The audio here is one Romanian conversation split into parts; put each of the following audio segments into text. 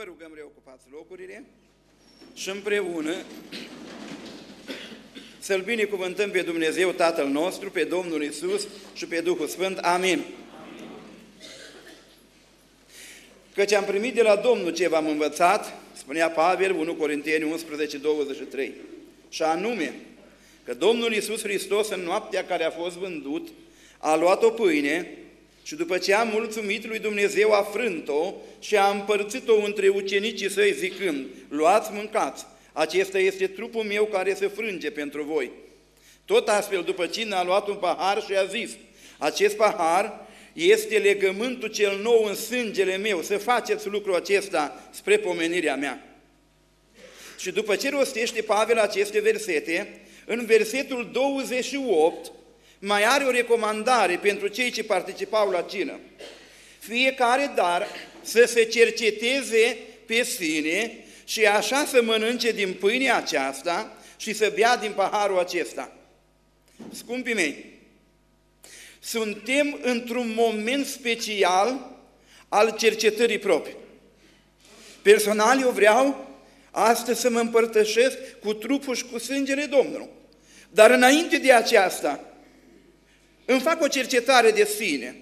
Vă rugăm, reocupați locurile și împreună să-L binecuvântăm pe Dumnezeu Tatăl nostru, pe Domnul Iisus și pe Duhul Sfânt. Amin. Căci am primit de la Domnul ce v-am învățat, spunea Pavel, 1 Corinteni 11:23, și anume că Domnul Iisus Hristos în noaptea care a fost vândut a luat o pâine și după ce a mulțumit lui Dumnezeu a frânt-o și a împărțit-o între ucenicii săi zicând: luați, mâncați, acesta este trupul meu care se frânge pentru voi. Tot astfel, după cină, a luat un pahar și a zis: acest pahar este legământul cel nou în sângele meu, să faceți lucrul acesta spre pomenirea mea. Și după ce rostește Pavel aceste versete, în versetul 28 mai are o recomandare pentru cei ce participau la cină. Fiecare dar să se cerceteze pe sine și așa să mănânce din pâinea aceasta și să bea din paharul acesta. Scumpii mei, suntem într-un moment special al cercetării proprii. Personal, eu vreau astăzi să mă împărtășesc cu trupul și cu sângele Domnului. Dar înainte de aceasta, îmi fac o cercetare de sine.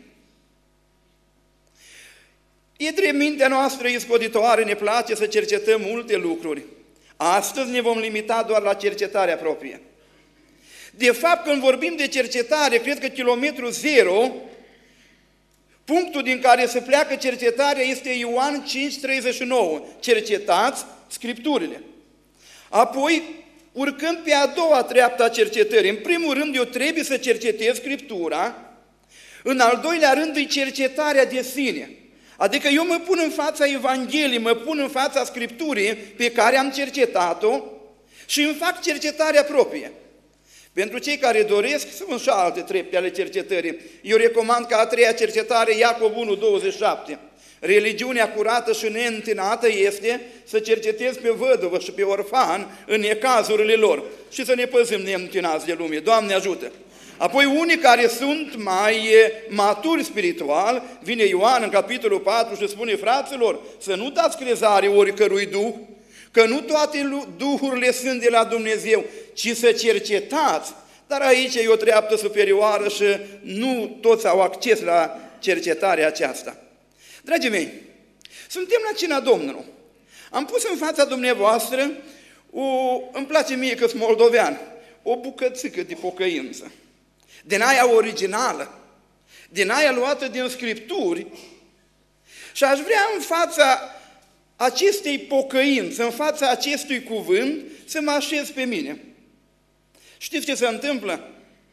E drept, mintea noastră iscoditoare, ne place să cercetăm multe lucruri. Astăzi ne vom limita doar la cercetarea proprie. De fapt, când vorbim de cercetare, cred că kilometrul zero, punctul din care se pleacă cercetarea este Ioan 5:39. Cercetați Scripturile. Apoi, urcând pe a doua treaptă a cercetării. În primul rând, eu trebuie să cercetez Scriptura. În al doilea rând, e cercetarea de sine. Adică eu mă pun în fața Evangheliei, mă pun în fața Scripturii pe care am cercetat-o și îmi fac cercetarea proprie. Pentru cei care doresc, sunt și alte trepte ale cercetării. Eu recomand ca a treia cercetare, Iacov 1:27. Religiunea curată și neîntinată este să cercetezi pe văduvă și pe orfan în necazurile lor și să ne păzim neîntinați de lume. Doamne ajută! Apoi unii care sunt mai maturi spiritual, vine Ioan în capitolul 4 și spune: fraților, să nu dați crezare oricărui duh, că nu toate duhurile sunt de la Dumnezeu, ci să cercetați. Dar aici e o treaptă superioară și nu toți au acces la cercetarea aceasta. Dragii mei, suntem la cina Domnului. Am pus în fața dumneavoastră, îmi place mie că sunt moldovean, o bucățică de pocăință. Din aia originală, din aia luată din Scripturi, și aș vrea în fața acestei pocăințe, în fața acestui cuvânt, să mă așez pe mine. Știți ce se întâmplă?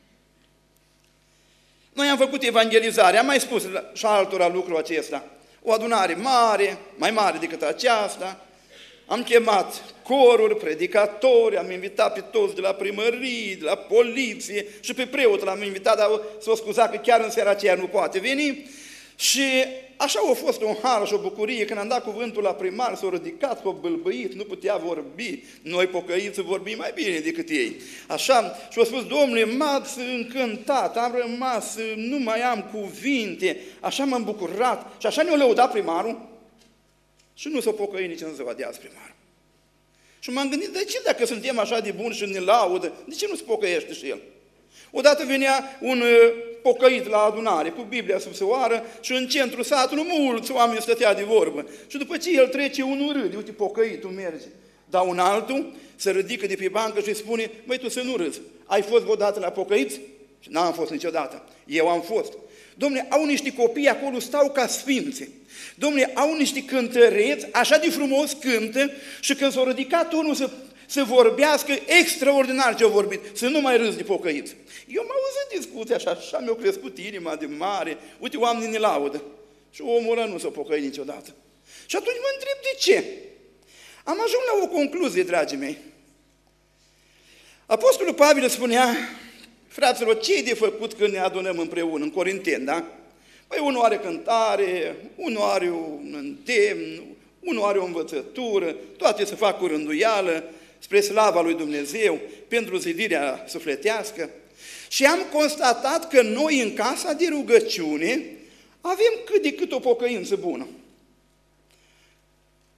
Noi am făcut evangelizare, am mai spus și altora lucrul acesta. O adunare mare, mai mare decât aceasta, am chemat coruri, predicatori, am invitat pe toți de la primărie, de la poliție și pe preot l-am invitat, dar s-o scuza că chiar în seara aceea nu poate veni. Și așa a fost un har și o bucurie, când am dat cuvântul la primar, s-a ridicat, s-a bâlbâit, nu putea vorbi, noi pocăiți vorbim mai bine decât ei. Așa, și a spus: Domnule, m-ați încântat, am rămas, nu mai am cuvinte, așa m-am bucurat. Și așa ne-a lăudat primarul și nu s-a pocăit nici în ziua de azi primarul. Și m-am gândit: de ce dacă suntem așa de buni și ne laudă, de ce nu se pocăiește și el? Odată venea un pocăit la adunare cu Biblia sub soară și în centrul satului mulți oameni stătea de vorbă. Și după ce el trece, unul râde: uite, pocăitul merge. Dar un altul se ridică de pe bancă și îi spune: băi, tu să nu râzi, ai fost vreodată la pocăiți? Și n-am fost niciodată, eu am fost. Dom'le, au niște copii acolo, stau ca sfinți. Dom'le, au niște cântăreți, așa de frumos cântă, și când s-a ridicat unul să vorbească, extraordinar ce-au vorbit, să nu mai râzi de pocăiți. Eu m-am auzit discuția și așa mi-a crescut inima de mare. Uite, oamenii ne laudă. Și omul ăla nu s-a pocăit niciodată. Și atunci mă întreb de ce. Am ajuns la o concluzie, dragii mei. Apostolul Pavel spunea: fraților, ce e de făcut când ne adunăm împreună, în Corinteni, da? Păi unul are cântare, unul are un îndemn, unul are o învățătură, toate se fac cu rânduială, spre slava lui Dumnezeu, pentru zidirea sufletească. Și am constatat că noi în casa de rugăciune avem cât de cât o pocăință bună.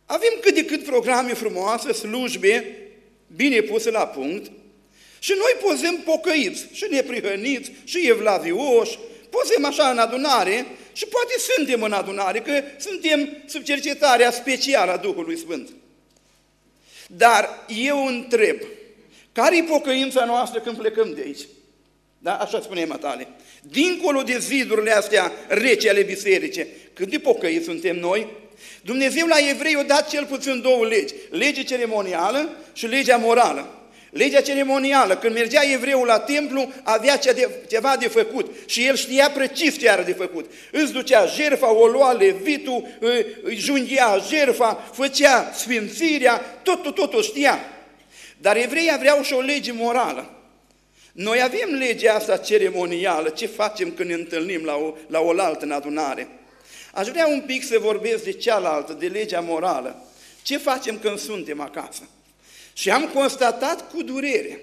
Avem cât de cât programe frumoase, slujbe, bine puse la punct, și noi pozăm pocăiți, și neprihăniți, și evlavioși, pozăm așa în adunare și poate suntem în adunare, că suntem sub cercetarea specială a Duhului Sfânt. Dar eu întreb, care-i pocăința noastră când plecăm de aici? Da? Așa spune Matale. Dincolo de zidurile astea rece ale bisericii, cât de pocăiți suntem noi? Dumnezeu la evrei a dat cel puțin două legi, legea ceremonială și legea morală. Legea ceremonială, când mergea evreul la templu, avea ceva de făcut și el știa precis ce are de făcut. Îți ducea jertfa, o lua levitul, îi junghia jertfa, făcea sfințirea, totul știa. Dar evreii aveau și o lege morală. Noi avem legea asta ceremonială, ce facem când ne întâlnim la oaltă în adunare. Aș vrea un pic să vorbesc de cealaltă, de legea morală. Ce facem când suntem acasă? Și am constatat cu durere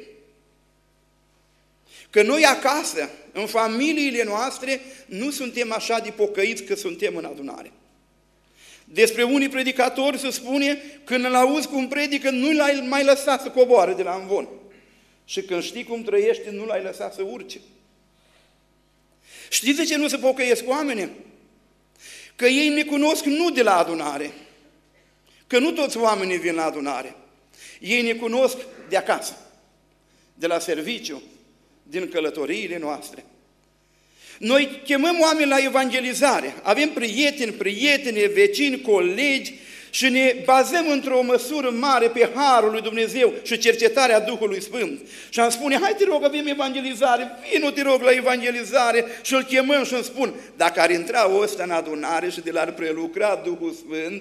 că noi acasă, în familiile noastre, nu suntem așa de pocăiți cât suntem în adunare. Despre unii predicatori se spune, când îl auzi cum predică, nu l-ai mai lăsat să coboare de la amvon. Și când știi cum trăiește, nu l-ai lăsat să urce. Știți de ce nu se pocăiesc oamenii? Că ei ne cunosc nu de la adunare, că nu toți oamenii vin la adunare. Ei ne cunosc de acasă, de la serviciu, din călătoriile noastre. Noi chemăm oameni la evangelizare, avem prieteni, vecini, colegi și ne bazăm într-o măsură mare pe harul lui Dumnezeu și cercetarea Duhului Sfânt. Și am spune, hai te rog, avem evangelizare, vino te rog la evangelizare și îl chemăm și îmi spun, dacă ar intra ăsta în adunare și de l-ar prelucra Duhul Sfânt,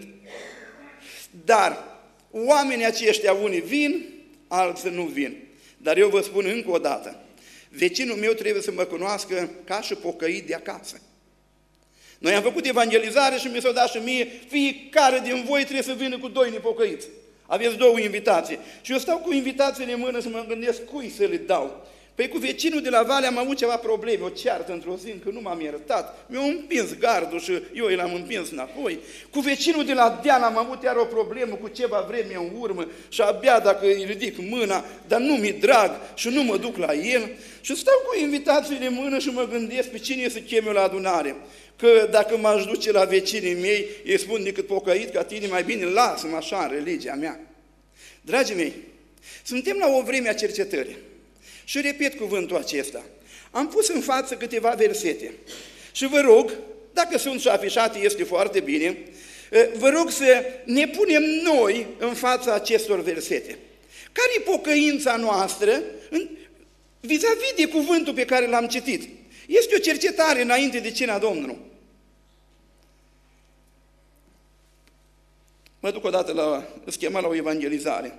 dar oamenii aceștia, unii vin, alții nu vin. Dar eu vă spun încă o dată, vecinul meu trebuie să mă cunoască ca și pocăit de acasă. Noi am făcut evangelizare și mi s-a dat și mie, fiecare din voi trebuie să vină cu 2 nepocăiți. Aveți 2 invitații. Și eu stau cu invitațiile în mână și mă gândesc cui să le dau. Păi cu vecinul de la Vale am avut ceva probleme, o ceartă într-o zi, că nu m-am iertat. Mi-a împins gardul și eu l-am împins înapoi. Cu vecinul de la Deal am avut iar o problemă cu ceva vreme în urmă și abia dacă îi ridic mâna, dar nu mi-e drag și nu mă duc la el. Și stau cu invitațiile în mână și mă gândesc pe cine să chem eu la adunare. Că dacă m-aș duce la vecinii mei, îi spun decât pocăit ca tine, mai bine lasă-mă așa în religia mea. Dragii mei, suntem la o vreme a cercetării. Și repet cuvântul acesta. Am pus în față câteva versete. Și vă rog, dacă sunt și afișate, este foarte bine, vă rog să ne punem noi în fața acestor versete. Care-i pocăința noastră vis-a-vis de cuvântul pe care l-am citit? Este o cercetare înainte de cina Domnului. Mă duc odată schema la o evangelizare.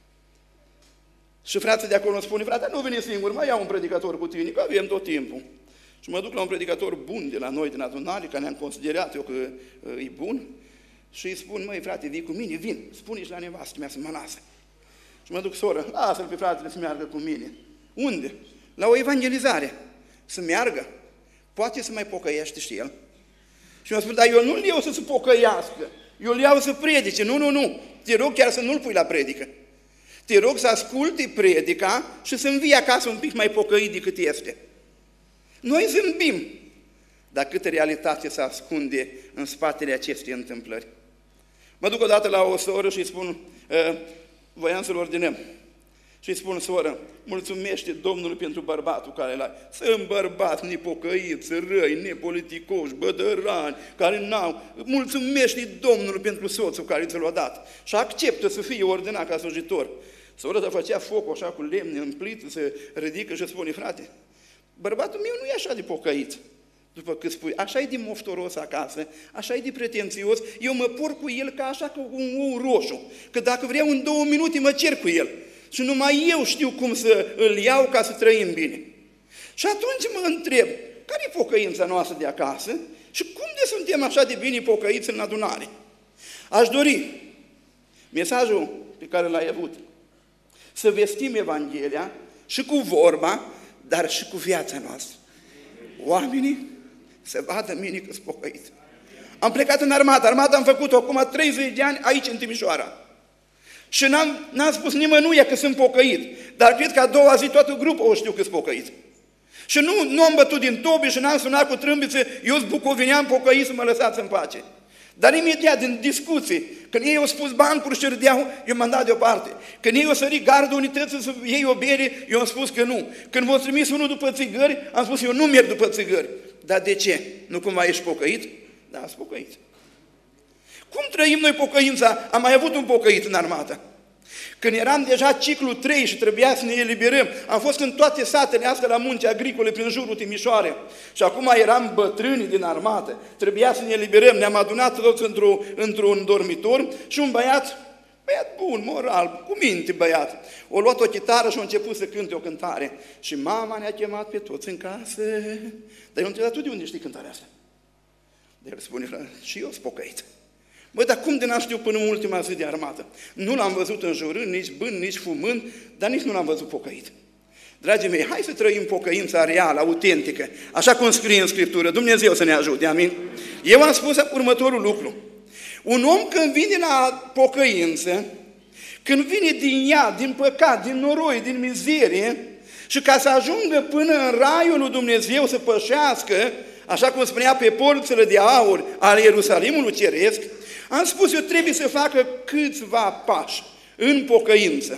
Și fratele de acolo îmi spune, frate, nu veni singur, mai iau un predicator cu tine, că avem tot timpul. Și mă duc la un predicator bun de la noi, din adunare, care ne-am considerat eu că e bun, și îi spun, măi, frate, vii cu mine, vin, spune-și la nevastă mea să mă lasă. Și mă duc, soră, lasă-l pe fratele să meargă cu mine. Unde? La o evangelizare. Să meargă. Poate să mai pocăiește și el. Și mi-a spus, dar eu nu-l iau să se pocăiască, eu îl iau să predice. Nu, te rog chiar să nu-l pui la predică. Te rog să asculti predica și să învii acasă un pic mai pocăit decât este. Noi zâmbim, dar câtă realitate se ascunde în spatele acestei întâmplări. Mă duc odată la o soră și îi spun, voiam să-l ordinăm. Și îi spun, soră, mulțumește Domnului pentru bărbatul care l-ai. Sunt bărbați nepocăiți, răi, nepoliticoși, bădărani, care n-au. Mulțumește Domnului pentru soțul care ți l-a dat. Și acceptă să fie ordinat ca slujitor. Sora făcea foc așa cu lemne în plită, se ridică și spune, frate, bărbatul meu nu e așa de pocăit. După cât spui, așa e de moftoros acasă, așa e de pretențios, eu mă port cu el ca așa cu un ou roșu, că dacă vreau în 2 minute mă cer cu el. Și numai eu știu cum să îl iau ca să trăim bine. Și atunci mă întreb, care e pocăința noastră de acasă și cum de suntem așa de bine pocăiți în adunare? Aș dori mesajul pe care l-ai avut, să vestim Evanghelia și cu vorba, dar și cu viața noastră. Oamenii să vadă mine că-s pocăit. Am plecat în armată. Armata am făcut-o acum 30 de ani aici în Timișoara. Și n-am spus nimănuia că sunt pocăit. Dar cred că a doua zi toată grupul o știu că sunt pocăit. Și nu am bătut din tobi și n-am sunat cu trâmbițe, eu sunt bucovinean pocăit să mă lăsați în pace. Dar imediat, din discuții, când ei au spus bancuri și râdeau, eu m-am dat deoparte. Când ei au sărit gardul unității să iei o bere, eu am spus că nu. Când m-au trimis unul după țigări, am spus eu nu merg după țigări. Dar de ce? Nu cumva ești pocăit? Da, sunt pocăit. Cum trăim noi pocăința? Am mai avut un pocăit în armată. Când eram deja ciclul 3 și trebuia să ne eliberăm, am fost în toate satele astea la munci agricole prin jurul Timișoare. Și acum eram bătrâni din armată, trebuia să ne eliberăm, ne-am adunat toți într-un dormitor și un băiat bun, moral, cu minte băiat, o luat o chitară și a început să cânte o cântare. Și mama ne-a chemat pe toți în casă. Dar eu întreb, tu de unde știi cântarea asta? De el spune, frate, și eu sunt pocăit. Băi, dar cum de n-am știut până în ultima zi de armată? Nu l-am văzut înjurând, nici bând, nici fumând, dar nici nu l-am văzut pocăit. Dragii mei, hai să trăim pocăința reală, autentică, așa cum scrie în Scriptură. Dumnezeu să ne ajute, amin? Eu am spus următorul lucru. Un om când vine la pocăință, când vine din ea, din păcat, din noroi, din mizerie, și ca să ajungă până în raiul lui Dumnezeu să pășească, așa cum spunea pe porțile de aur ale Ierusalimului ceresc, am spus eu trebuie să facă câțiva pași în pocăință.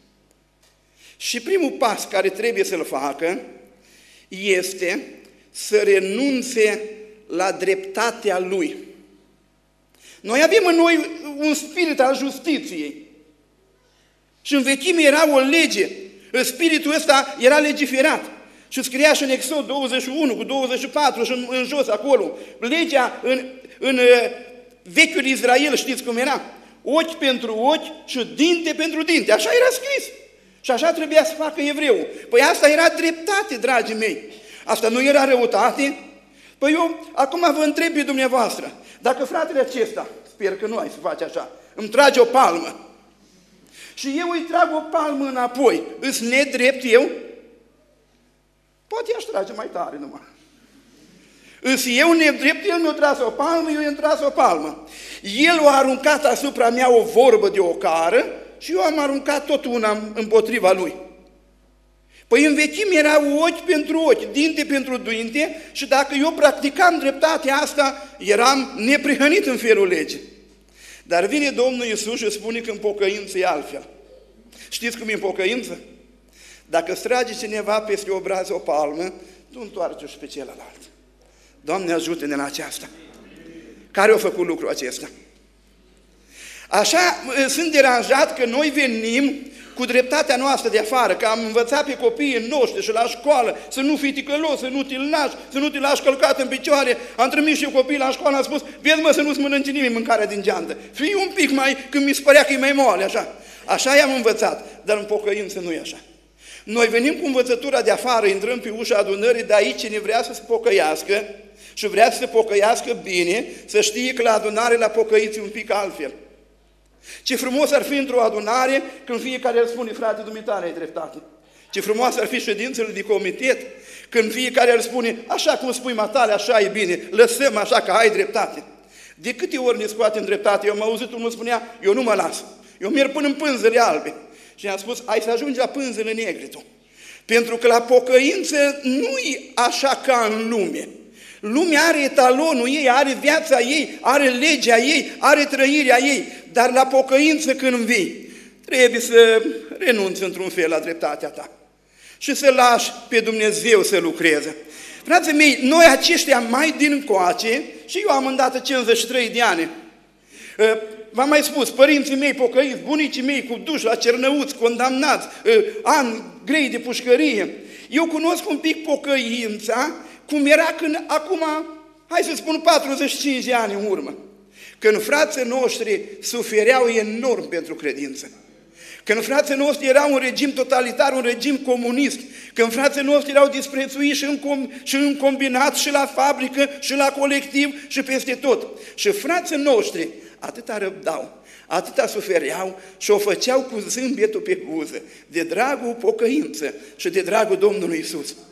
Și primul pas care trebuie să-l facă este să renunțe la dreptatea lui. Noi avem în noi un spirit al justiției. Și în vechime era o lege. Spiritul ăsta era legiferat. Și scria și în Exod 21 cu 24 și în jos acolo. Legea în vechiul Israel, știți cum era? Ochi pentru ochi și dinte pentru dinte. Așa era scris. Și așa trebuia să facă evreul. Păi asta era dreptate, dragii mei. Asta nu era răutate. Păi eu acum vă întreb pe dumneavoastră. Dacă fratele acesta, sper că nu ai să faci așa, îmi trage o palmă și eu îi trag o palmă înapoi, îs nedrept eu? Poate i-aș trage mai tare numai. Îs eu nedrept, el mi-a tras o palmă, eu i-am tras o palmă. El a aruncat asupra mea o vorbă de ocară și eu am aruncat tot una împotriva lui. Păi în vechime erau ochi pentru ochi, dinte pentru dinte și dacă eu practicam dreptatea asta, eram neprihănit în felul legii. Dar vine Domnul Iisus și spune că în pocăință e altfel. Știți cum e în pocăință? Dacă îți trage cineva peste obraz o palmă, tu întoarce-o și pe celălalt. Doamne, ajută-ne la aceasta. Care a făcut lucrul acesta? Așa sunt deranjat că noi venim cu dreptatea noastră de afară, că am învățat pe copiii noștri și la școală să nu fii ticălos, să nu te lași călcat în picioare. Am trimis și eu copiii la școală, am spus, vezi mă să nu-ți mănânci nimeni mâncarea din geantă. Fii un pic mai, când mi se părea că e mai moale, așa. Așa i-am învățat, dar în pocăință nu e așa. Noi venim cu învățătura de afară, intrăm pe ușa adunării, dar aici cine vrea să se pocăiască și vrea să se pocăiască bine, să știe că la adunare la pocăiți un pic altfel. Ce frumos ar fi într-o adunare când fiecare îl spune, frate, dumitare ai dreptate. Ce frumos ar fi ședințele de comitet când fiecare îl spune, așa cum spui matale, așa e bine, lăsăm așa că ai dreptate. De câte ori ne scoatem dreptate? Eu am auzit unul spunea, eu nu mă las, eu merg până în pânzele albe. Și i-am spus, ai să ajungi la pânzele negre tu. Pentru că la pocăință nu e așa ca în lume. Lumea are etalonul ei, are viața ei, are legea ei, are trăirea ei, dar la pocăință când vii, trebuie să renunți într-un fel la dreptatea ta și să lași pe Dumnezeu să lucreze. Frații mei, noi aceștia mai din coace, și eu am îndată 53 de ani, v-am mai spus, părinții mei pocăiți, bunicii mei cu duși la Cernăuți, condamnați, ani grei de pușcărie, eu cunosc un pic pocăința, cum era când acum, hai să spun 45 de ani în urmă, când frații noștri sufereau enorm pentru credință, când frații noștri erau un regim totalitar, un regim comunist, când frații noștri erau disprețuiți și în combinat, și la fabrică, și la colectiv, și peste tot. Și frații noștri atâta răbdau, atâta sufereau și o făceau cu zâmbetul pe buză, de dragul pocăință și de dragul Domnului Iisus.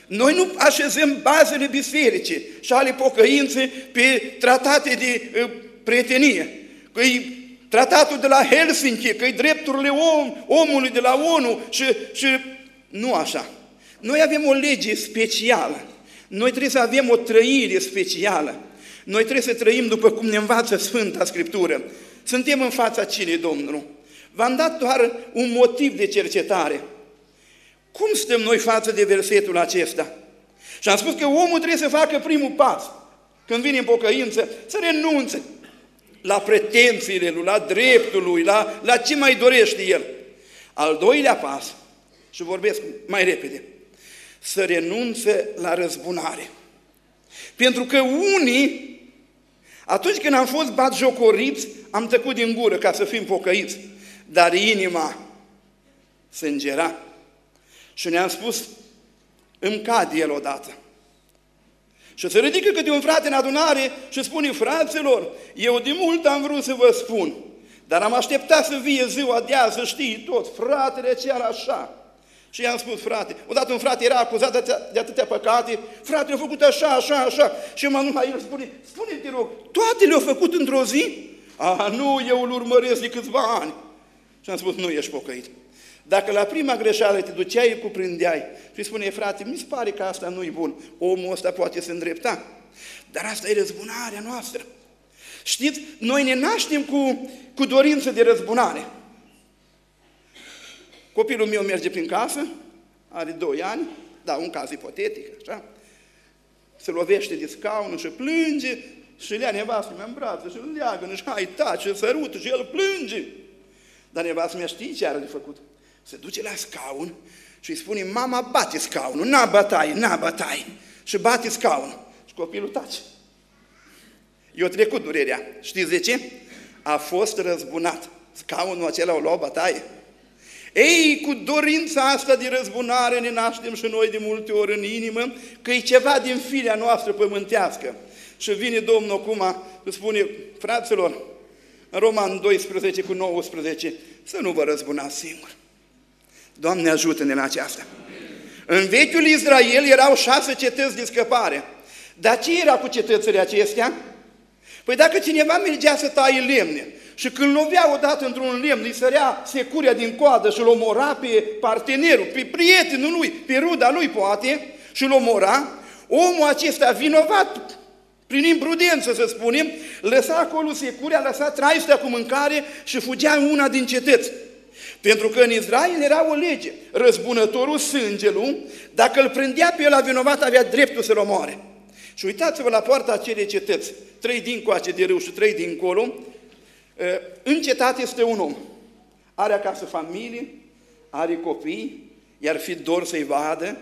Noi nu așezăm bazele bisericii și ale pocăinței pe tratate de prietenie, că-i tratatul de la Helsinki, că-i drepturile omului de la ONU și nu așa. Noi avem o lege specială. Noi trebuie să avem o trăire specială. Noi trebuie să trăim după cum ne învață Sfânta Scriptură. Suntem în fața cinei, Domnul? V-am dat doar un motiv de cercetare. Cum stăm noi față de versetul acesta? Și am spus că omul trebuie să facă primul pas. Când vine în pocăință, să renunțe la pretențiile lui, la dreptul lui, la ce mai dorește el. Al doilea pas, și vorbesc mai repede, să renunțe la răzbunare. Pentru că unii, atunci când am fost batjocoriți, am tăcut din gură ca să fim pocăiți, dar inima sângera. Și ne-am spus, îmi cade el odată. Și se ridică câte un frate în adunare și spune, fraților, eu de mult am vrut să vă spun, dar am așteptat să vie ziua de azi, să știi tot, fratele ce era așa. Și i-am spus, frate, odată un frate era acuzat de atâtea păcate, fratele a făcut așa, așa, așa. Și m-am dus la el, spune-mi, te rog, toate le-au făcut într-o zi? Nu, eu îl urmăresc de câțiva ani. Și am spus, nu ești pocăit. Dacă la prima greșeală te duceai, îi cuprindeai și îi spune, frate, mi se pare că asta nu-i bun, omul ăsta poate se îndrepta. Dar asta e răzbunarea noastră. Știți, noi ne naștem cu dorință de răzbunare. Copilul meu merge prin casă, are 2 ani, da, un caz ipotetic, așa, se lovește de scaun și plânge și le-a nevastă mea în brațe și îl leagă și hai, taci, îl sărută și el plânge. Dar nevastă mea știe ce are de făcut? Se duce la scaun și îi spune, mama, bate scaunul, n-a bătaie, și bate scaunul. Și copilul tace. I-a trecut durerea. Știți de ce? A fost răzbunat. Scaunul acela o luat bătaie. Ei, cu dorința asta de răzbunare ne naștem și noi de multe ori în inimă, că e ceva din firea noastră pământească. Și vine Domnul acum și spune, fraților, în Roman 12:19, să nu vă răzbunați singur. Doamne, ajută-ne la aceasta. În vechiul Israel erau 6 cetăți de scăpare. Dar ce era cu cetățile acestea? Păi dacă cineva mergea să taie lemne și când lovea odată într-un lemn, îi sărea securea din coadă și îl omora pe partenerul, pe prietenul lui, pe ruda lui poate, și îl omora, omul acesta vinovat, prin imprudență să spunem, lăsa acolo securea, lăsa traistea cu mâncare și fugea în una din cetăți. Pentru că în Israel era o lege, răzbunătorul sângelui, dacă îl prindea pe el la vinovat, avea dreptul să-l omoare. Și uitați-vă la poarta acelei cetăți, 3 dincoace de râu și 3 dincolo, în cetate este un om. Are acasă familie, are copii, i-ar fi dor să-i vadă,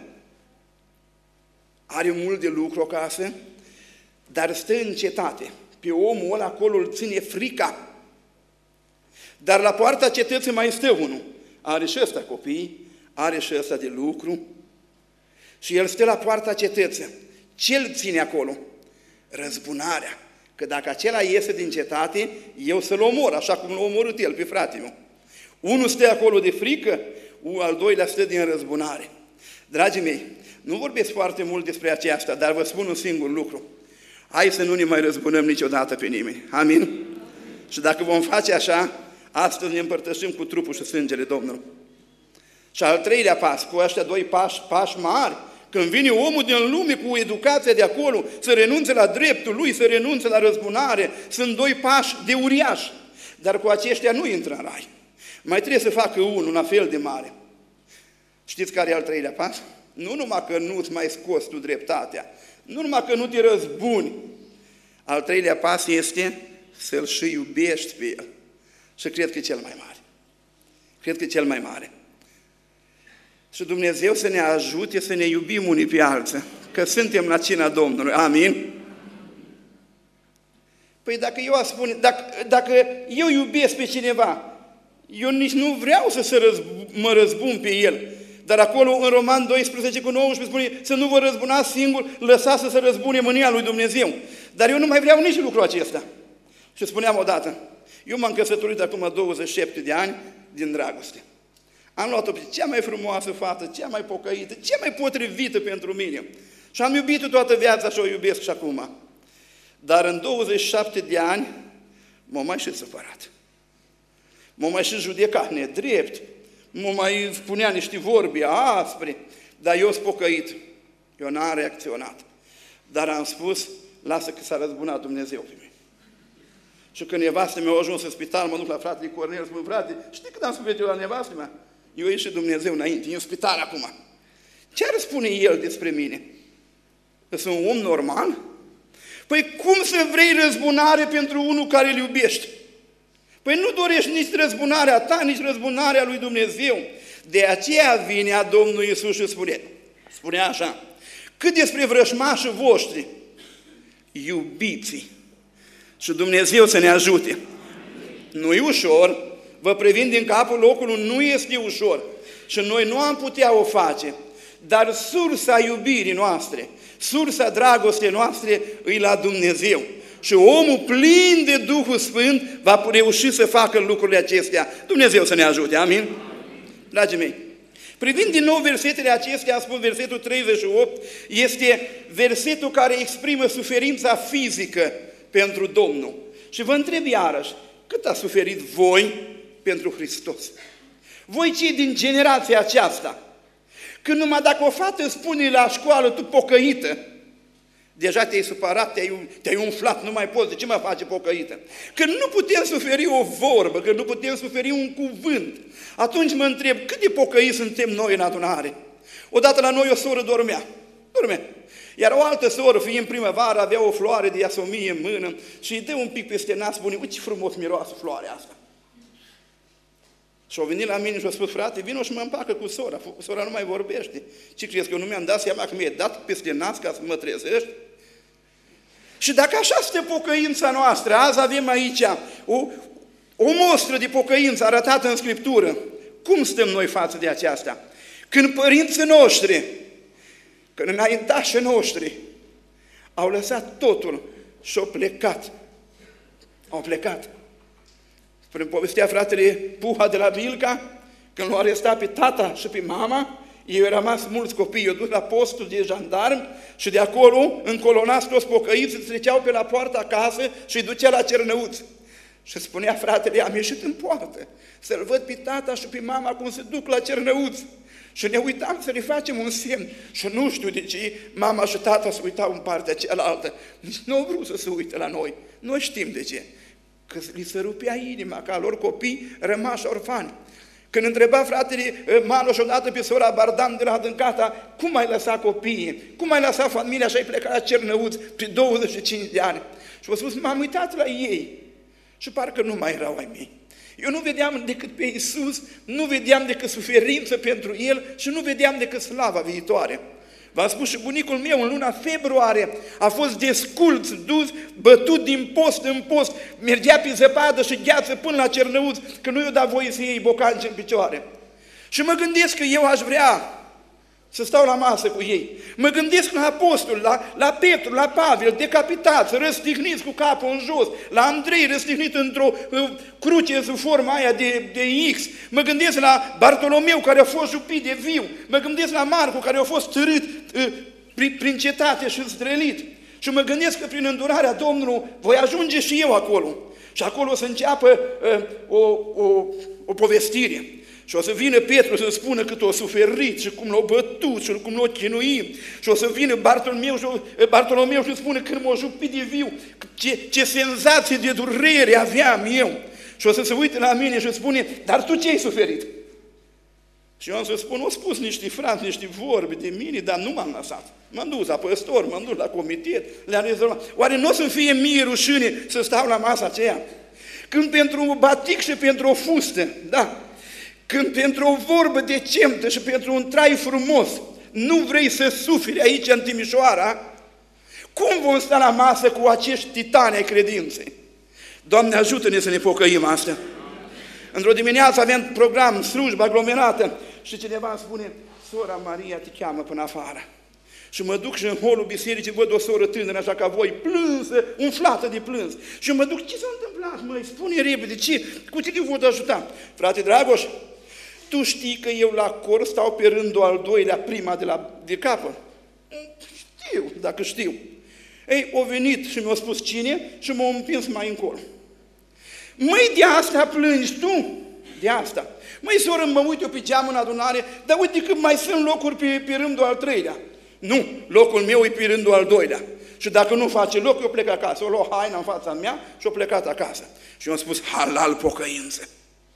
are mult de lucru acasă, dar stă în cetate. Pe omul ăla acolo îl ține frica. Dar la poarta cetății mai stă unul. Are și ăsta copii, are și ăsta de lucru și el stă la poarta cetății. Ce îl ține acolo? Răzbunarea. Că dacă acela iese din cetate, eu să-l omor, așa cum l-a omorât el pe fratele meu. Unul stă acolo de frică, al doilea stă din răzbunare. Dragii mei, nu vorbesc foarte mult despre aceasta, dar vă spun un singur lucru. Hai să nu ne mai răzbunăm niciodată pe nimeni. Amin? Și dacă vom face așa, astăzi ne împărtășim cu trupul și sângele Domnului. Și al 3-lea pas, cu ăștia 2 pași mari, când vine omul din lume cu educația de acolo, să renunțe la dreptul lui, să renunțe la răzbunare, sunt 2 pași de uriaș. Dar cu aceștia nu intră în rai. Mai trebuie să facă unul la fel de mare. Știți care e al 3-lea pas? Nu numai că nu-ți mai scoți tu dreptatea, nu numai că nu te răzbuni. Al 3-lea pas este să-l și iubești pe el. Și cred că e cel mai mare. Cred că e cel mai mare. Și Dumnezeu să ne ajute să ne iubim unii pe alții, că suntem la cina Domnului. Amin? Păi dacă eu spune, dacă eu iubesc pe cineva, eu nici nu vreau mă răzbun pe el. Dar acolo în Roman 12:19 spune să nu vă răzbunați singur, lăsați să se răzbune mânia lui Dumnezeu. Dar eu nu mai vreau nici lucrul acesta. Și spuneam odată, eu m-am căsătorit acum 27 de ani din dragoste. Am luat-o pe cea mai frumoasă fată, cea mai pocăită, cea mai potrivită pentru mine. Și am iubit-o toată viața și o iubesc și acum. Dar în 27 de ani m-a mai și supărat. M-a mai și judecat nedrept, m-a mai spunea niște vorbe aspre, dar eu sunt pocăit. Eu n-am reacționat. Dar am spus, lasă că s-a răzbunat Dumnezeu pe mine. Și când nevastă mea a ajuns în spital, mă duc la fratele Cornel, spun, frate, știi cât am suferit eu la nevastă mea? Eu ieși Dumnezeu înainte, e în spital acum. Ce ar spune el despre mine? Că sunt un om normal? Păi cum să vrei răzbunare pentru unul care îl iubești? Păi nu dorești nici răzbunarea ta, nici răzbunarea lui Dumnezeu. De aceea vinea Domnul Iisus și spunea așa, cât despre vrășmașii voștri, iubiți-i. Și Dumnezeu să ne ajute. Nu e ușor, vă previn din capul locului, nu este ușor. Și noi nu am putea o face, dar sursa iubirii noastre, sursa dragostei noastre e la Dumnezeu. Și omul plin de Duhul Sfânt va reuși să facă lucrurile acestea. Dumnezeu să ne ajute, amin? Dragii mei, privind din nou versetele acestea, am spus versetul 38, este versetul care exprimă suferința fizică pentru Domnul. Și vă întreb iarăși, cât a suferit voi pentru Hristos? Voi cei din generația aceasta, când numai dacă o fată spune la școală, tu pocăită, deja te-ai supărat, te-ai umflat, nu mai poți, de ce mă face pocăită? Când nu putem suferi o vorbă, când nu putem suferi un cuvânt, atunci mă întreb, cât de pocăiți suntem noi în adunare? Odată la noi o soră dormea. Iar o altă soră, fiind primăvară, avea o floare de iasomie în mână și îi dă un pic peste nas, spune, uite ce frumos miroase floarea asta. Și au venit la mine și au spus, frate, vino și mă împacă cu sora. Sora nu mai vorbește. Ce crezi, că eu nu mi-am dat seama că mi-e dat peste nas ca să mă trezești? Și dacă așa este pocăința noastră, azi avem aici o mostră de pocăință arătată în Scriptură, cum stăm noi față de aceasta? Când părinții noștri, când înaintașii noștri au lăsat totul și au plecat. Au plecat. Prin povestea fratele Puha de la Bilca, când l-au arestat pe tata și pe mama, ei au rămas mulți copii, i-au dus la postul de jandarm și de acolo, încolonați toți pocăiți, treceau pe la poarta acasă și îi ducea la Cernăuț. Și spunea fratele, am ieșit în poartă să-l văd pe tata și pe mama cum se duc la Cernăuț. Și ne uitam să le facem un semn. Și nu știu de ce mama și tata se uitau în partea cealaltă. Nici nu au vrut să se uite la noi. Noi știm de ce. Că li se rupea inima ca lor copii rămași orfani. Când întreba fratele Maloș odată pe sora Bardam de la Dâncata, cum ai lăsat copiii? Cum ai lăsat familia și ai plecat la Cernăuț pe 25 de ani? Și v-a spus, m-am uitat la ei și parcă nu mai erau ai mei. Eu nu vedeam decât pe Iisus, nu vedeam decât suferință pentru El și nu vedeam decât slava viitoare. V-am spus și bunicul meu în luna februarie a fost desculț, dus, bătut din post în post, mergea pe zăpadă și gheață până la Cernăuț, că nu i-o dat voie să iei bocanci în picioare. Și mă gândesc că eu aș vrea să stau la masă cu ei. Mă gândesc la apostol, la Petru, la Pavel, decapitați, răstigniți cu capul în jos, la Andrei răstignit într-o cruce sub forma aia de X. Mă gândesc la Bartolomeu care a fost jupit de viu. Mă gândesc la Marcu care a fost târât prin cetate și zdrelit. Și mă gândesc că prin îndurarea Domnului voi ajunge și eu acolo. Și acolo o să înceapă o povestire. Și o să vină Petru să spună cât o suferit și cum l-au bătut și cum l-au chinuit. Și o să vină Bartolomeu și spune când m-a jupit de viu, ce senzație de durere aveam eu. Și o să se uite la mine și spune, dar tu ce ai suferit? Și eu am să spun, au spus niște frați, niște vorbe de mine, dar nu m-am lăsat. M-am dus la păstor, m-am dus la comitet, le-am rezolvat. Oare nu o să fie mie rușine să stau la masa aceea? Când pentru un batic și pentru o fustă, da, când pentru o vorbă decentă și pentru un trai frumos nu vrei să suferi aici în Timișoara, cum vom sta la masă cu acești titani ai credinței? Doamne, ajută-ne să ne pocăim asta. Într-o dimineață avem program, slujbă aglomerată și cineva îmi spune, sora Maria te cheamă până afară. Și mă duc și în holul bisericii văd o soră tânără, așa ca voi, plânsă, umflată de plâns. Și mă duc, ce s-a întâmplat, măi? Spune repede, ce? Cu ce te pot ajuta? Frate Dragoș, Tu știi că eu la cor stau pe rândul al doilea, prima de capăt? Știu, dacă știu. Ei, o venit și mi-a spus cine și m-a împins mai încolo. Măi, de asta plângi tu? De asta. Măi, soră, mă uit eu pe geam în adunare, dar uite că mai sunt locuri pe rândul al treilea. Nu, locul meu e pe rândul al doilea. Și dacă nu face loc, eu plec acasă. O lua haina în fața mea și o plecat acasă. Și eu am spus, halal pocăință.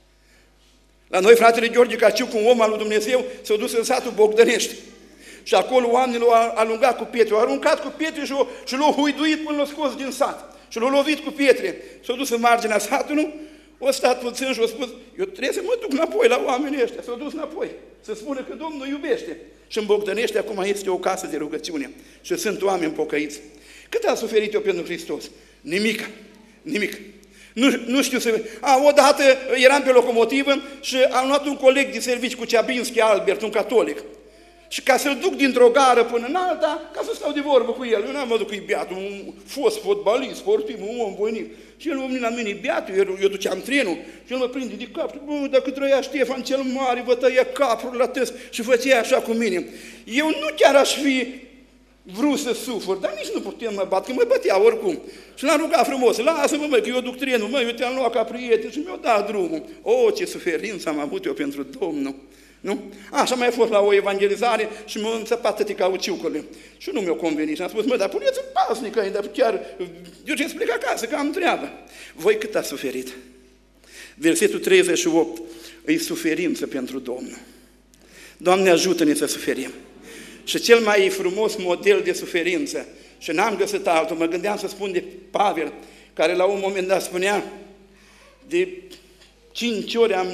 La noi, fratele Gheorghe Caciuc, un om al lui Dumnezeu, s-a dus în satul Bogdănești. Și acolo oamenii l-au alungat cu pietre, l-au aruncat cu pietre și l-au huiduit până l-au scos din sat. Și l-au lovit cu pietre. S-a dus în marginea satului, o stat puțin și a spus, eu trebuie să mă duc înapoi la oamenii ăștia. S-a dus înapoi, să spună că Domnul iubește. Și în Bogdănești acum este o casă de rugăciune și sunt oameni pocăiți. Cât a suferit eu pentru Hristos? Nimic, nimic. Nu știu să... Odată eram pe locomotivă și am luat un coleg de servici cu Ceabinski Albert, un catolic. Și ca să-l duc dintr-o gară până în alta, ca să stau de vorbă cu el. Eu n-am văzut că e beat, un fost fotbalist, sportiv, un om voinic. Și el a venit la mine, e beat, eu duceam trenul și el mă prinde de cap. Bă, dacă trăia Ștefan cel Mare, vă tăia capul la tăs și făcea așa cu mine. Eu nu chiar aș fi vrut să sufăr, dar nici nu putem mă bat, că mă bătea oricum. Și l-am rugat frumos, lasă-mă, mă, că eu duc trenul, mă, eu te-am luat ca prieten și mi-a dat drumul. O, ce suferință am avut eu pentru Domnul. Nu? Așa mai fost la o evangelizare și m-a înțăpat tătii cauciucului. Și nu mi-a convenit. Și am spus, mă, dar puneți-mi pasnică, dar chiar, eu ce plec acasă, că am treabă. Voi cât ați suferit? Versetul 38, e suferință pentru Domnul. Doamne, ajută-ne să suferim. Și cel mai frumos model de suferință, și n-am găsit altul, mă gândeam să spun de Pavel, care la un moment dat spunea, de 5 ori am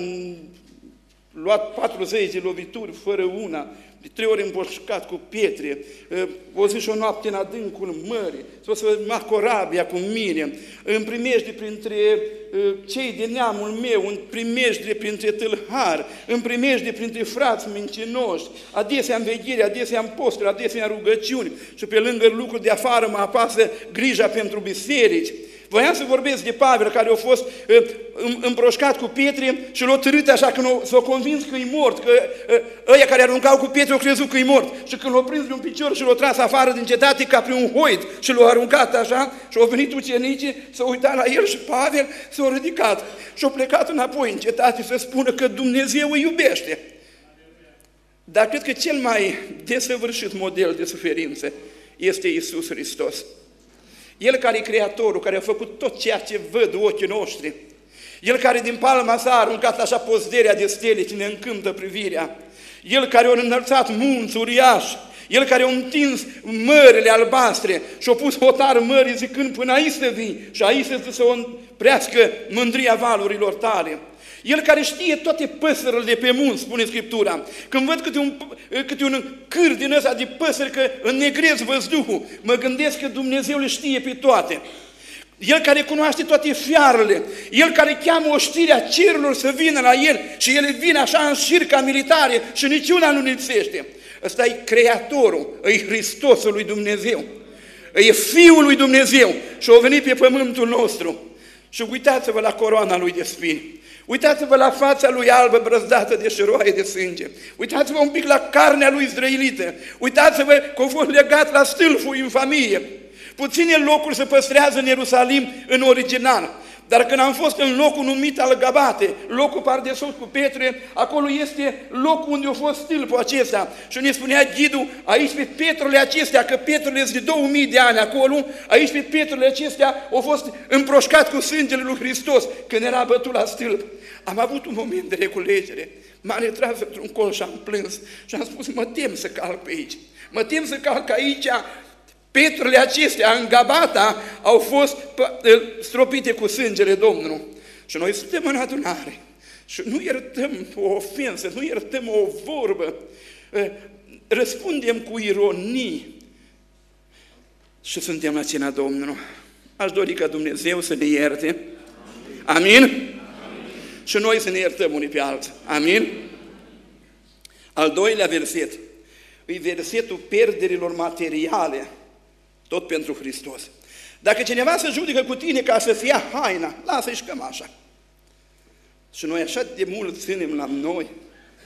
luat 40 de lovituri fără una, de 3 ori îmboșcat cu pietre, o zi și o noapte în adâncul mării, să mă corabia cu mine, în primejde printre cei de neamul meu, în primejde printre tâlhari, în primejde printre frați mincinoși, adesea în veghere, adesea în posturi, adesea în rugăciuni și pe lângă lucruri de afară mă apasă grija pentru biserici. Voiam să vorbesc de Pavel, care a fost împroșcat cu pietre și l-a târât așa că s-a convins că e mort, că ăia care aruncau cu pietre au crezut că e mort. Și când l-a prins de un picior și l-a tras afară din cetate ca pe un hoid și l-a aruncat așa și au venit ucenicii, s-au uitat la el și Pavel s-a ridicat și a plecat înapoi în cetate să spună că Dumnezeu îi iubește. Dar cred că cel mai desăvârșit model de suferință este Iisus Hristos. El care e Creatorul, care a făcut tot ceea ce văd ochii noștri. El care din palma sa a aruncat așa pozderea de stele ce ne încântă privirea. El care a înălțat munți uriași. El care a întins mările albastre și a pus hotar mării zicând până aici să vii și aici să o împrească mândria valurilor tale. El care știe toate păsările de pe munți, spune Scriptura. Când văd câte un câr din ăsta de păsări că înnegrez văzduhul, mă gândesc că Dumnezeu le știe pe toate. El care cunoaște toate fiarele, El care cheamă oștirea cerurilor să vină la El și ele vin așa în șir ca militare și niciuna nu lipsește. Ăsta e Creatorul, e Hristosul lui Dumnezeu, e Fiul lui Dumnezeu și a venit pe pământul nostru. Și uitați-vă la coroana lui de spini. Uitați-vă la fața lui albă brăzdată de șeroaie de sânge. Uitați-vă un pic la carnea lui zdrăilită. Uitați-vă că a fost legat la stâlpul în familie. Puține locuri se păstrează în Ierusalim în original. Dar când am fost în locul numit al Gabate, locul par de sus cu pietre, acolo este locul unde a fost stâlpul acesta. Și ne spunea ghidul, aici pe pietrele acestea, că pietrele sunt de 2000 de ani acolo, aici pe pietrele acestea au fost împroșcat cu sângele lui Hristos când era bătut la stâlp. Am avut un moment de reculegere, m-am retras într-un col și am plâns și am spus, mă tem să calc pe aici, mă tem să calc aici. Pietrele acestea în Gabata au fost stropite cu sângele Domnului. Și noi suntem în adunare și nu iertăm o ofensă, nu iertăm o vorbă, răspundem cu ironii și suntem la cina Domnului. Aș dori ca Dumnezeu să ne ierte. Amin? Amin? Și noi să ne iertăm unii pe alții. Amin? Al doilea verset e versetul pierderilor materiale. Tot pentru Hristos. Dacă cineva se judecă cu tine ca să-ți ia haina, lasă-i și cămașa. Și noi așa de mult ținem la noi,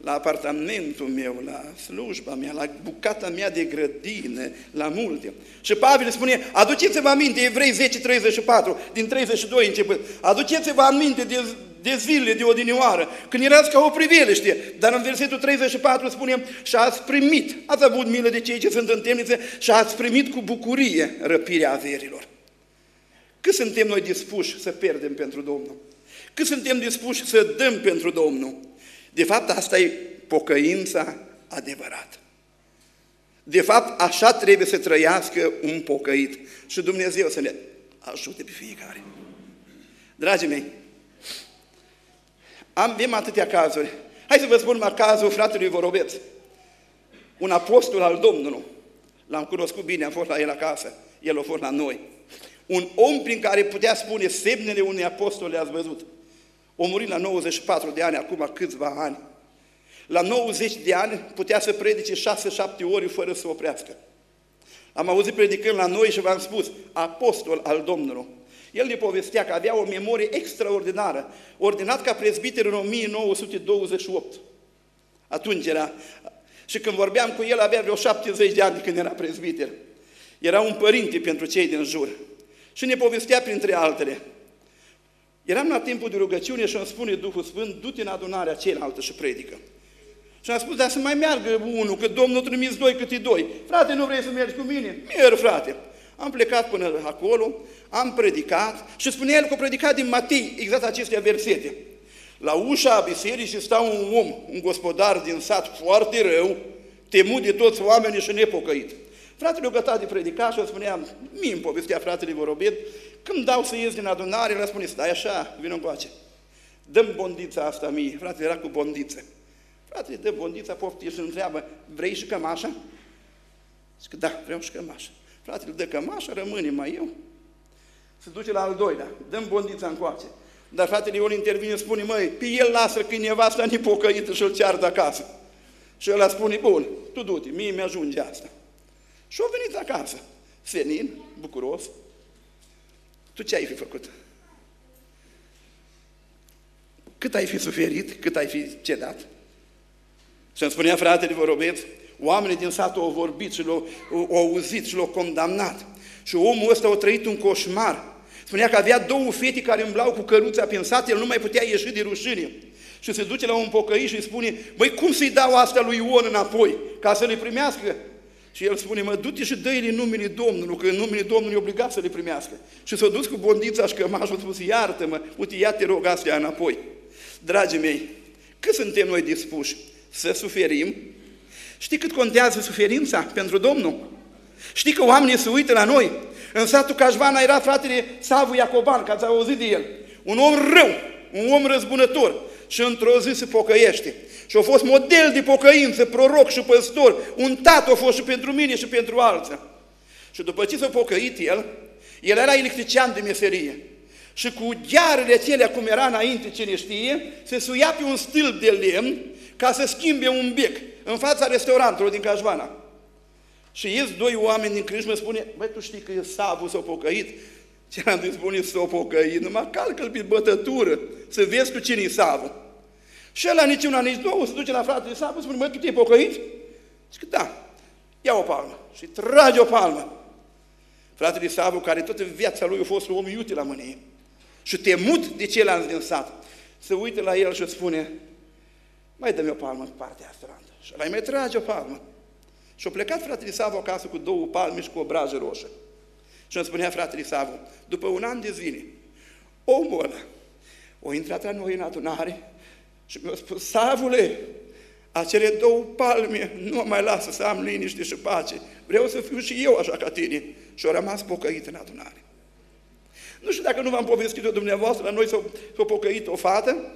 la apartamentul meu, la slujba mea, la bucata mea de grădină, la multe. Și Pavel spune, aduceți-vă aminte, Evrei 10:34, din 32 început, aduceți-vă aminte de zilele de odinioară, când erați ca o priveliște, dar în versetul 34 spune, și ați primit, ați avut milă de cei ce sunt în temniță și ați primit cu bucurie răpirea averilor. Cât suntem noi dispuși să pierdem pentru Domnul? Cât suntem dispuși să dăm pentru Domnul? De fapt, asta e pocăința adevărată. De fapt, așa trebuie să trăiască un pocăit. Și Dumnezeu să ne ajute pe fiecare. Dragii mei, avem atâtea cazuri. Hai să vă spun cazul fratelui Vorobeț. Un apostol al Domnului. L-am cunoscut bine, am fost la el acasă. El a fost la noi. Un om prin care putea spune semnele unui apostol le-ați văzut. A murit la 94 de ani, acum câțiva ani. La 90 de ani putea să predice 6-7 ori fără să oprească. Am auzit predicând la noi și v-am spus, apostol al Domnului. El ne povestea că avea o memorie extraordinară, ordinat ca prezbiter în 1928. Atunci era. Și când vorbeam cu el, avea vreo 70 de ani când era prezbiter. Era un părinte pentru cei din jur. Și ne povestea printre altele. Eram la timpul de rugăciune și îmi spune Duhul Sfânt, du-te în adunarea cealaltă și predică. Și am spus, dar să mai meargă unul, că Domnul trimis doi câte doi. Frate, nu vrei să mergi cu mine? Merg, frate. Am plecat până acolo, am predicat și spunea el că a predicat din Matei, exact acestea versete. La ușa bisericii sta un om, un gospodar din sat foarte rău, temut de toți oamenii și nepocăit. Fratele o gătat de predicat și o spunea, mie îmi povestea fratele Vorobet, când dau să ies din adunare, el spune, stai așa, vină încoace. Dă-mi bondița asta mie. Fratele era cu bondiță. Fratele dă bondița, poftie și întreabă, vrei și cămașa? Zic că da, vreau și cămașa. Fratele dă cămașa, rămâne mai eu. Se duce la al doilea, dă-mi bondița încoace. Dar fratele Ion intervine, spune, măi, pe el lasă că e nevasta nepocăită și îl ceartă acasă. Și ăla spune, bun, tu du-te, mie mi-ajunge asta. Și au venit acasă, senin, bucuros. Tu ce ai fi făcut? Cât ai fi suferit, cât ai fi cedat? Și îmi spunea fratele Vorobeț, oamenii din sat au vorbit și l-au auzit și l-au condamnat. Și omul ăsta a trăit un coșmar. Spunea că avea două fete care îmblau cu căruța prin sat, el nu mai putea ieși de rușine. Și se duce la un pocăit și îi spune, băi, cum să-i dau asta lui Ion înapoi, ca să le primească? Și el spune, mă, du-te și dă-i în numele Domnului, că în numele Domnului e obligat să le primească. Și s-a dus cu bondița și cămașul, a spus, iartă-mă, uite, ia te rog astea înapoi. Dragii mei, cât suntem noi dispuși să suferim? Știi cât contează suferința pentru Domnul? Știi că oamenii se uită la noi? În satul Cașvana era fratele Savu Iacoban, că ați auzit de el. Un om rău, un om răzbunător. Și într-o zi se pocăiește. Și a fost model de pocăință, proroc și păstor. Un tată a fost și pentru mine și pentru alții. Și după ce s-a pocăit el era electrician de meserie. Și cu ghearele acelea, cum era înainte, cine știe, se suia pe un stâlp de lemn ca să schimbe un bec în fața restaurantului din Cașvana. Și ies doi oameni din crâșmă, spune, băi, tu știi că Savu s-a pocăit? Ce am zis, spune, s-a pocăit, numai calcă-l pe bătătură, să vezi cu cine-i Savu. Și ăla nici una, nici două, se duce la fratele Savu, spune, măi, tu te-ai pocăit? Zic că da, ia o palmă și trage o palmă. Fratele Savu, care toată viața lui a fost un om iute la mânie și temut de ceilalți din sat, se uită la el și spune, mai dă-mi o palmă în partea asta. Și ăla mai trage o palmă. Și a plecat fratele Savu acasă cu două palme și cu o brajă roșie. Și îmi spunea fratele Savu, după un an de zile, omul ăla a intrat la noi în adunare și mi-a spus, Savule, acele două palme nu mă mai lasă să am liniște și pace. Vreau să fiu și eu așa ca tine. Și a rămas pocăit în adunare. Nu știu dacă nu v-am povestit-o dumneavoastră, la noi s-a pocăit o fată,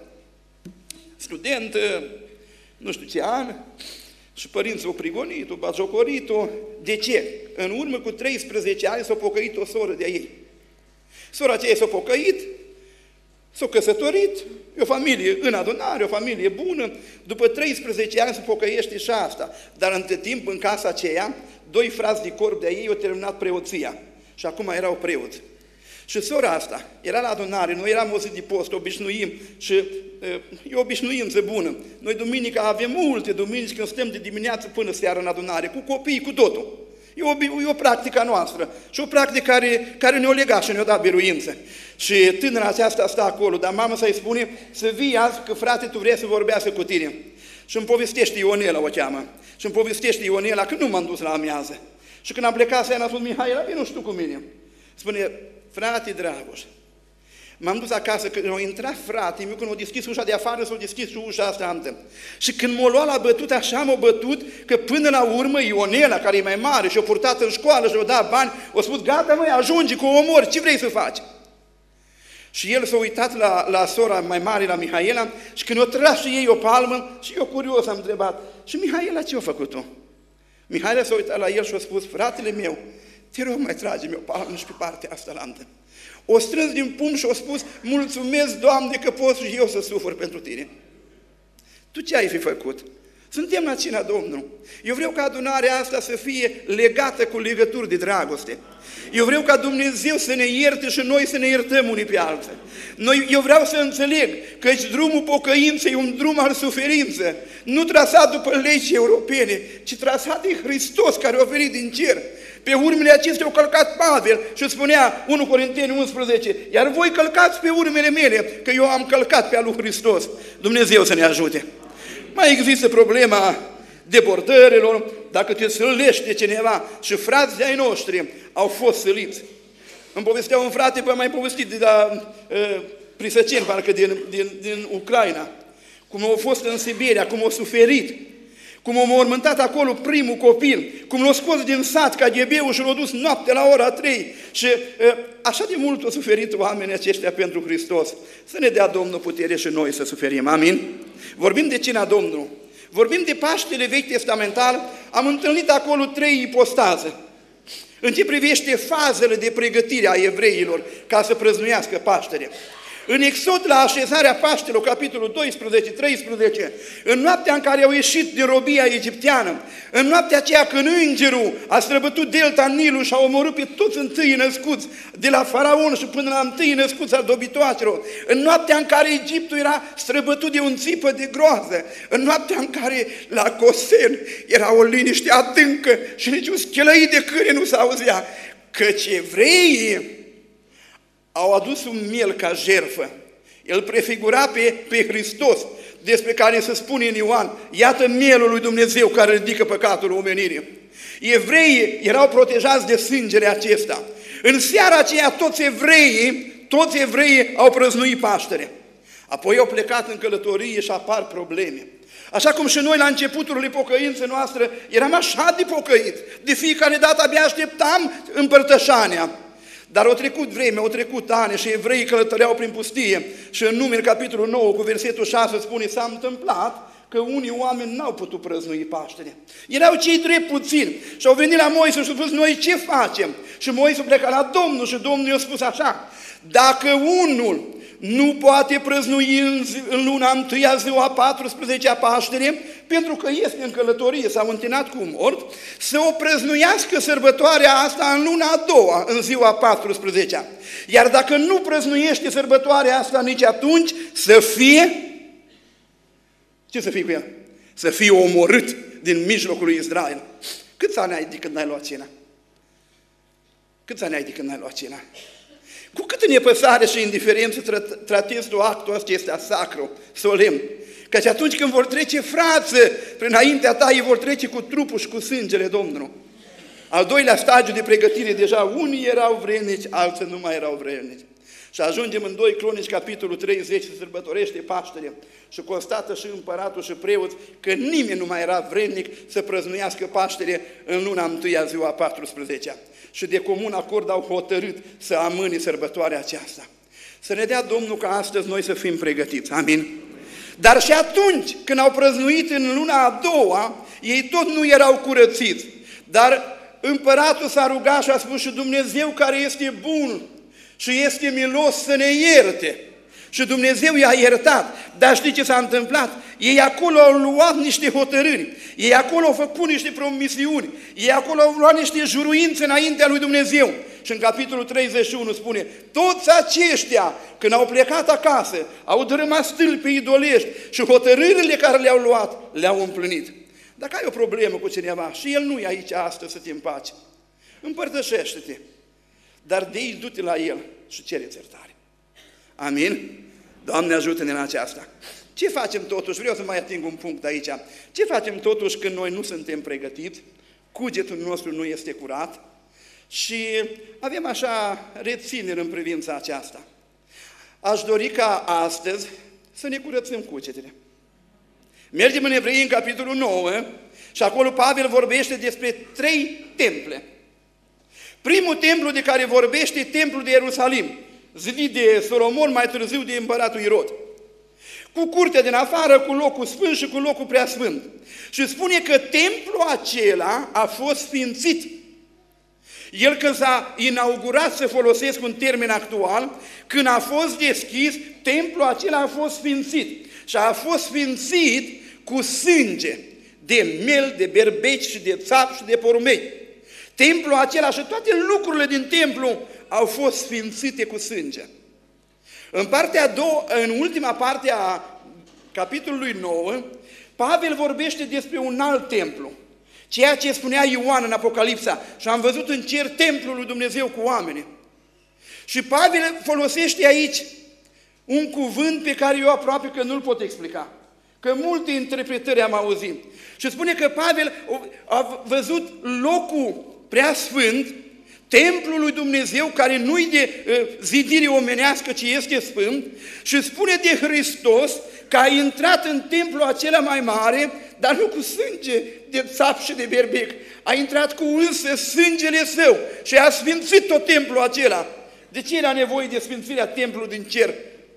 studentă, nu știu ce an, și părinții o prigonit-o, batjocorit-o. De ce? În urmă cu 13 ani s-a pocăit o soră de-a ei. Sora aceea s-a pocăit, s-a căsătorit, e o familie în adunare, o familie bună. După 13 ani se pocăiește și asta. Dar între timp, în casa aceea, doi frați de corp de-a ei au terminat preoția. Și acum erau preoți. Și sora asta era la adunare, noi eram o zi de post, obișnuim și e o obișnuință bună. Noi duminica avem multe duminici când stăm de dimineață până seara în adunare, cu copiii, cu totul. E o practică noastră și o practică care ne-o lega și ne-o da biruință. Și tânăra aceasta stă acolo, dar mama să-i spune să vii azi că frate tu vrei să vorbească cu tine. Și îmi povestește Ionela, o cheamă, și îmi povestește Ionela că nu m-am dus la amiază. Și când am plecat seara, am spus, Mihaela, vino și tu cu mine. Spune, frate Dragoș, m-am dus acasă, când a intrat frate, când a deschis ușa de afară, s-a deschis și ușa asta amtă. Și când m-a luat la bătut, așa m-a bătut, că până la urmă Ionela, care e mai mare și a purtat în școală și a dat bani, a spus, gata măi, ajungi cu omor, ce vrei să faci? Și el s-a uitat la sora mai mare, la Mihaela, și când a tras și ei o palmă, și eu curios am întrebat, și Mihaela ce a făcut tu? Mihaela s-a uitat la el și a spus, fratele meu, te rog mai trage-mi o palmă și pe partea asta lantă. O strâns din pumn și a spus, mulțumesc, Doamne, că pot și eu să sufăr pentru tine. Tu ce ai fi făcut? Suntem la cina Domnului. Eu vreau ca adunarea asta să fie legată cu legături de dragoste. Eu vreau ca Dumnezeu să ne ierte și noi să ne iertăm unii pe alții. Eu vreau să înțeleg că drumul pocăinței e un drum al suferinței, nu trasat după legii europene, ci trasat de Hristos care a venit din cer. Pe urmele acestea au călcat Pavel și spunea 1 Corinteni 11, iar voi călcați pe urmele mele, că eu am călcat pe al lui Hristos. Dumnezeu să ne ajute. Mai există problema debordărilor, dacă te sălește cineva și frații ai noștri au fost săliți. Îmi povestea un frate, mai povestit de la Prisăceni, parcă din Ucraina, cum au fost în Siberia, cum au suferit, cum au mormântat acolo primul copil, cum l-au scos din sat KGB-ul și l-au dus noapte la ora 3 și așa de mult au suferit oamenii aceștia pentru Hristos. Să ne dea Domnul putere și noi să suferim. Amin? Vorbim de cina Domnului. Vorbim de Paștele Vechi Testamental, am întâlnit acolo 3 ipostaze. În ce privește fazele de pregătire a evreilor ca să prăznuiască Paștele. În Exod, la așezarea Paștelor, capitolul 12-13, în noaptea în care au ieșit din robia egipteană, în noaptea aceea când îngerul a străbătut delta Nilului și a omorât pe toți întâi născuți, de la faraon și până la întâi născuți al dobitoacelor, în noaptea în care Egiptul era străbătut de un țipă de groază, în noaptea în care la Gosen era o liniște adâncă și niciun schelăit de câine nu s-auzea, căci evreii au adus un miel ca jertfă. El prefigura pe Hristos, despre care se spune în Ioan, iată mielul lui Dumnezeu care ridică păcatul omenirii. Evreii erau protejați de sângele acesta. În seara aceea toți evreii au prăznuit Paștele. Apoi au plecat în călătorie și apar probleme. Așa cum și noi la începuturile pocăinței noastre eram așa de pocăiți. De fiecare dată abia așteptam împărtășania. Dar au trecut vreme, au trecut ani și evreii călătoreau prin pustie și în Numeri, capitolul 9, cu versetul 6, spune, s-a întâmplat că unii oameni n-au putut prăznui Paștele. Erau cei drept puțini și au venit la Moise și au spus, noi ce facem? Și Moise pleca la Domnul și Domnul i-a spus așa, dacă unul nu poate prăznui în luna întâia, ziua 14-a Paștele, pentru că este în călătorie, s-a întinat cu mort, să o prăznuiască sărbătoarea asta în luna a doua, în ziua 14-a. Iar dacă nu prăznuiește sărbătoarea asta nici atunci, să fie, ce să fie cu el? Să fie omorât din mijlocul lui Israel. Câți ani ai de când n-ai luat cina? Câți ani ai de când n-ai luat cina? Cu câtă nepăsare și indiferență tratezi tu actul acesta sacru, solemn, căci atunci când vor trece frață înaintea ta, ei vor trece cu trupul și cu sângele Domnului. Al doilea stagiu de pregătire, deja unii erau vrednici, alții nu mai erau vrednici. Și ajungem în 2 Cronici, capitolul 30, se sărbătorește Paștele și constată și împăratul și preoți că nimeni nu mai era vrednic să prăznuiască Paștele în luna întâia, ziua 14-a. Și de comun acord au hotărât să amâne sărbătoarea aceasta. Să ne dea Domnul ca astăzi noi să fim pregătiți. Amin? Dar și atunci când au prăznuit în luna a doua, ei tot nu erau curățiți. Dar împăratul s-a rugat și a spus și Dumnezeu care este bun și este milos să ne ierte. Și Dumnezeu i-a iertat. Dar știi ce s-a întâmplat? Ei acolo au luat niște hotărâri. Ei acolo au făcut niște promisiuni. Ei acolo au luat niște juruințe înaintea lui Dumnezeu. și în capitolul 31 spune: toți aceștia, când au plecat acasă, au dărâmat stâlpi idolești și hotărârile care le-au luat, le-au împlinit. Dacă ai o problemă cu cineva și el nu e aici astăzi să te împaci, împărtășește-te, dar de aici du-te la el și cere-ți iertare. Amin? Doamne, ajută-ne în aceasta. Ce facem totuși? Vreau să mai ating un punct aici. Ce facem totuși când noi nu suntem pregătiți, cugetul nostru nu este curat și avem așa rețineri în privința aceasta? Aș dori ca astăzi să ne curățăm cugetele. Mergem în Evrei, în capitolul 9, și acolo Pavel vorbește despre 3 temple. Primul templu de care vorbește e templul de Ierusalim, zidit de Solomon, mai târziu de împăratul Irod, cu curtea din afară, cu locul sfânt și cu locul preasfânt. Și spune că templul acela a fost sfințit. El, când s-a inaugurat, să folosesc un termen actual, când a fost deschis, templul acela a fost sfințit. Și a fost sfințit cu sânge de miel, de berbeci și de țap și de porumbei. Templul acela și toate lucrurile din templu au fost sfințite cu sânge. În partea a doua, în ultima parte a capitolului 9, Pavel vorbește despre un alt templu, ceea ce spunea Ioan în Apocalipsa: și am văzut în cer templul lui Dumnezeu cu oameni. Și Pavel folosește aici un cuvânt pe care eu aproape că nu-l pot explica, că multe interpretări am auzit. Și spune că Pavel a văzut locul preasfânt, templul lui Dumnezeu, care nu-i de zidire omenească, ci este sfânt, și spune de Hristos că a intrat în templul acela mai mare, dar nu cu sânge de țap și de berbec, a intrat cu însă sângele său și a sfințit tot templul acela. De ce era nevoie de sfințirea templului din cer?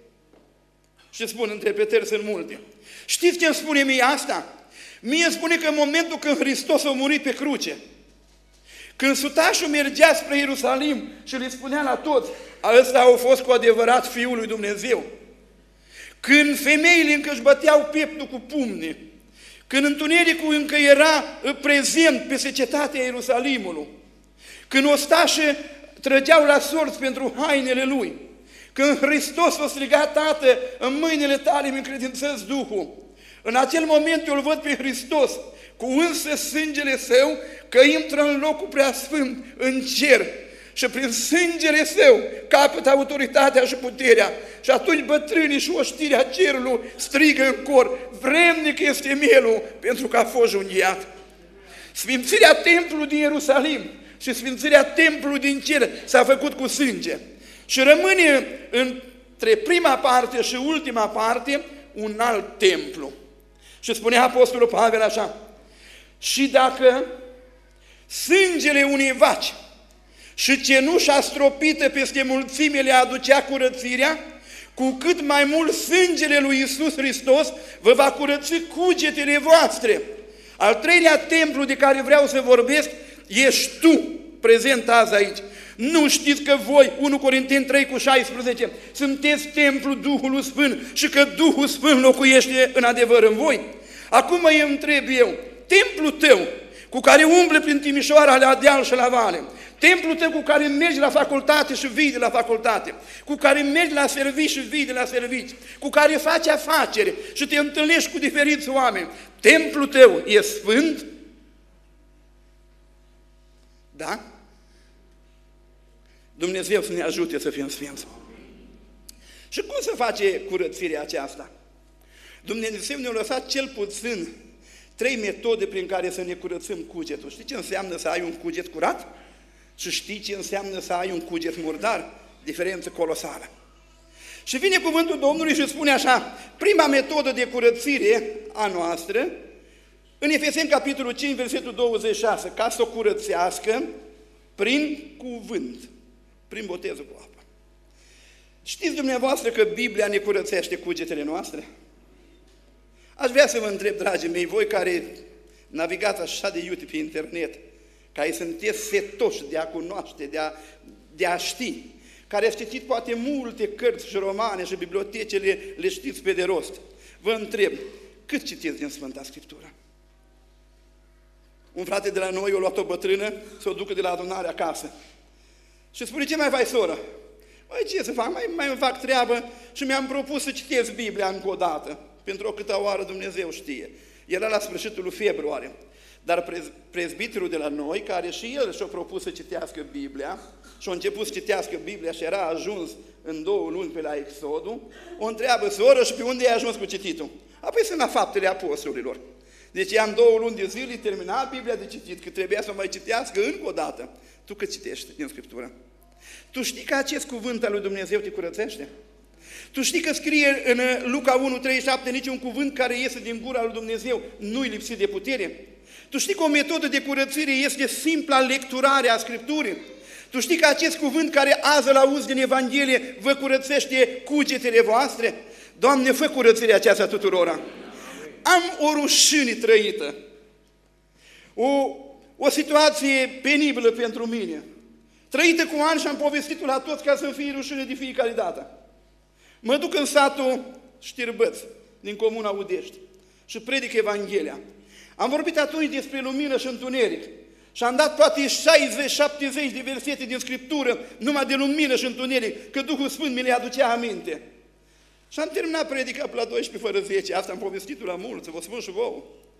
Și spun, interpretări sunt multe. Știți ce îmi spune mie asta? Mie spune că în momentul când Hristos a murit pe cruce, când sutașul mergea spre Ierusalim și le spunea la toți: ăsta a fost cu adevărat Fiul lui Dumnezeu, când femeile încă își băteau pieptul cu pumne, când întunericul încă era prezent pe cetatea Ierusalimului, când ostașii trăgeau la sorți pentru hainele lui, când Hristos a strigat: Tată, în mâinile tale îmi încredințez Duhul, în acel moment eu îl văd pe Hristos cu însă sângele său, că intră în locul preasfânt, în cer, și prin sângele său capătă autoritatea și puterea. Și atunci bătrânii și oștirea cerului strigă în cor: vrednic este mielul, pentru că a fost junghiat. Sfințirea templului din Ierusalim și sfințirea templului din cer s-a făcut cu sânge. Și rămâne între prima parte și ultima parte un alt templu. Și spunea Apostolul Pavel așa: și dacă sângele unei vaci și cenușa stropită peste mulțime le aducea curățirea, cu cât mai mult sângele lui Iisus Hristos vă va curăți cugetele voastre. Al treilea templu de care vreau să vorbesc ești tu, prezent azi aici. Nu știți că voi, 1 Corinteni 3:16, sunteți templul Duhului Sfânt și că Duhul Sfânt locuiește în adevăr în voi? Acum îi întreb eu: templul tău cu care umble prin Timișoara, la deal și la vale, templul tău cu care mergi la facultate și vii de la facultate, cu care mergi la servici și vii de la servici, cu care faci afaceri și te întâlnești cu diferiți oameni, templul tău e sfânt? Da? Dumnezeu să ne ajute să fim sfinți. Și cum se face curățirea aceasta? Dumnezeu ne-a lăsat cel puțin 3 metode prin care să ne curățăm cugetul. Știi ce înseamnă să ai un cuget curat? Și știi ce înseamnă să ai un cuget murdar? Diferență colosală. Și vine cuvântul Domnului și spune așa: prima metodă de curățire a noastră, în Efeseni capitolul 5, versetul 26, ca să o curățească prin cuvânt, prin botezul cu apă. Știți dumneavoastră că Biblia ne curățește cugetele noastre? Aș vrea să vă întreb, dragii mei, voi care navigați așa de iute pe internet, care sunteți setoși de a cunoaște, de a ști, care ați citit poate multe cărți și romane și bibliotecele le știți pe de rost, vă întreb, cât citiți din Sfânta Scriptură? Un frate de la noi a luat o bătrână să o ducă de la adunare acasă. Și spune, ce mai faci, soră? Băi, ce să fac? Mai îmi fac treabă și mi-am propus să citesc Biblia încă o dată. Pentru o câtă oară Dumnezeu știe. Era la sfârșitul lui februarie. Dar prezbiterul de la noi, care și el și-a propus să citească Biblia, și-a început să citească Biblia și era ajuns în 2 luni pe la Exodul, o întreabă, soră, și pe unde ai ajuns cu cititul? Apoi sunt la Faptele Apostolilor. Deci i-am 2 luni de zile, terminat Biblia de citit, că trebuia să mai citească încă o dată. Tu că citești din Scriptură? Tu știi că acest cuvânt al lui Dumnezeu te curățește? Tu știi că scrie în Luca 1:37, niciun cuvânt care iese din gura lui Dumnezeu nu-i lipsit de putere? Tu știi că o metodă de curățire este simpla lecturare a Scripturii? Tu știi că acest cuvânt care azi îl auzi din Evanghelie vă curățește cugetele voastre? Doamne, fă curățirea aceasta tuturora! Am o rușine trăită, o situație penibilă pentru mine, trăită cu ani și am povestit-o la toți ca să fie rușine de fiecare dată. Mă duc în satul Știrbăț, din comuna Udești, și predic Evanghelia. Am vorbit atunci despre lumină și întuneric și am dat toate 60-70 de versete din Scriptură numai de lumină și întuneric, că Duhul Sfânt mi le aducea aminte. Și am terminat predica pe la 12 fără 10, asta am povestit-o la mulți, vă spun și vouă.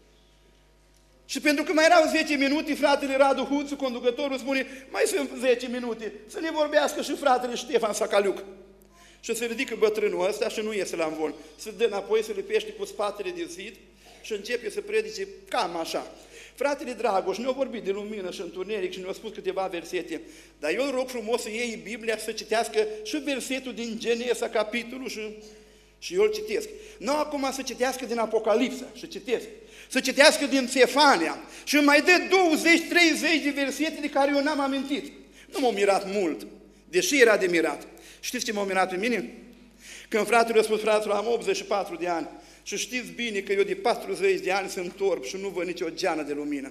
Și pentru că mai erau 10 minute, fratele Radu Huțu, conducătorul, spune, mai sunt 10 minute, să ne vorbească și fratele Ștefan Sacaliuc. Și se ridică bătrânul ăsta și nu iese la învol. Se dă înapoi, se lipește cu spatele de zid și începe să predice cam așa. Fratele Dragoș ne-a vorbit de lumină și întuneric și ne-a spus câteva versete, dar eu îl rog frumos să iei Biblia să citească și versetul din Genesa, capitolul, și eu îl citesc. Nu acum să citească din Apocalipsa și citesc. Să citească din Țefania și mai dă 20-30 de versete de care eu n-am amintit. Nu m-a mirat mult, deși era de mirat. Știți ce m-a mirat pe mine? Când fratele a spus, fraților, am 84 de ani și știți bine că eu de 40 de ani sunt orb și nu văd nicio geană de lumină.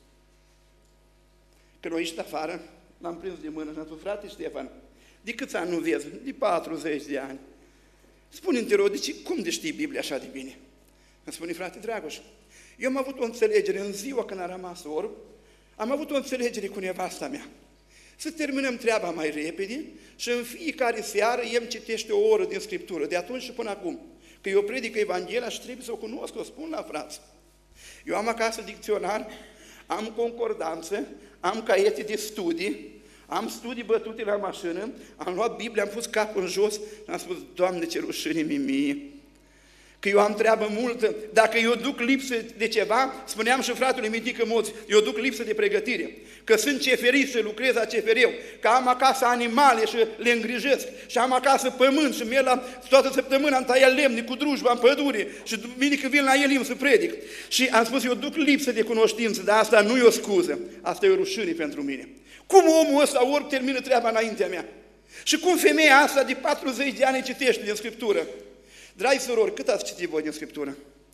Când a ieșit afară, l-am prins de mână și am spus, frate Ștefan, de câți ani nu vezi? De 40 de ani. Spune-mi, te rog, cum de știi Biblia așa de bine? Îmi spune, frate Dragoș, eu am avut o înțelegere în ziua când am rămas orb, am avut o înțelegere cu nevasta mea. Să terminăm treaba mai repede și în fiecare seară el îmi citește o oră din Scriptură, de atunci și până acum. Că eu predic Evanghelia și trebuie să o cunosc, o spun la frați. Eu am acasă dicționar, am concordanță, am caiete de studii, am studii bătute la mașină, am luat Biblia, am pus capul în jos și am spus, Doamne, ce rușine mie! Că eu am treabă multă, dacă eu duc lipsă de ceva, spuneam și fratele Mitică Moț, eu duc lipsă de pregătire, că sunt ceferist și lucrez la cefereu, că am acasă animale și le îngrijesc, și am acasă pământ și merg la toată săptămâna am tăiat lemne cu drujba în pădure și duminică vin la el să predic. Și am spus, eu duc lipsă de cunoștință, dar asta nu e o scuză, asta e o rușine pentru mine. Cum omul ăsta ori termină treaba înaintea mea? Și cum femeia asta de 40 de ani citește din Scriptură? Dragi surori, cât ați citit voi din Scriptură?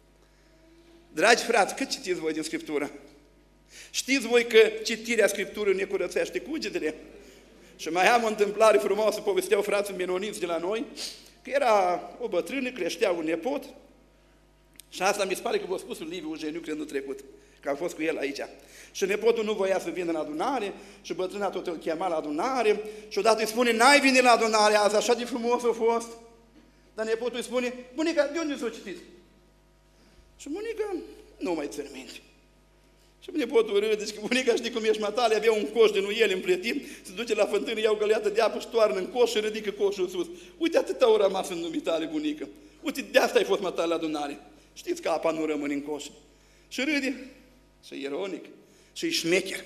Dragi frați, cât citiți voi din Scriptură? Știți voi că citirea Scripturii ne curățește cugetele? Și mai am o întâmplare frumoasă, povesteau frații menoniți de la noi, că era o bătrână, creștea un nepot, și asta mi se pare că v-a spus Liviu Eugeniu când anul trecut, că am fost cu el aici. Și nepotul nu voia să vină la adunare și bătrâna tot îl chema la adunare și odată îi spune, n-ai venit la adunare azi, așa de frumos a fost. Dar nepotul îi spune, bunica, de unde s-o citiți? Și bunica, nu mai țin minte. Și nepotul râde, zice că bunica, știi cum ești matale, avea un coș de nuiele împletit, se duce la fântână, ia o găleată de apă și toarnă în coș și ridică coșul sus. Uite, atât au rămas în numitale, bunică. Uite, de asta ai fost matale la adunare. Știți că apa nu rămâne în coș. Și râde, și e ironic, și e șmecher.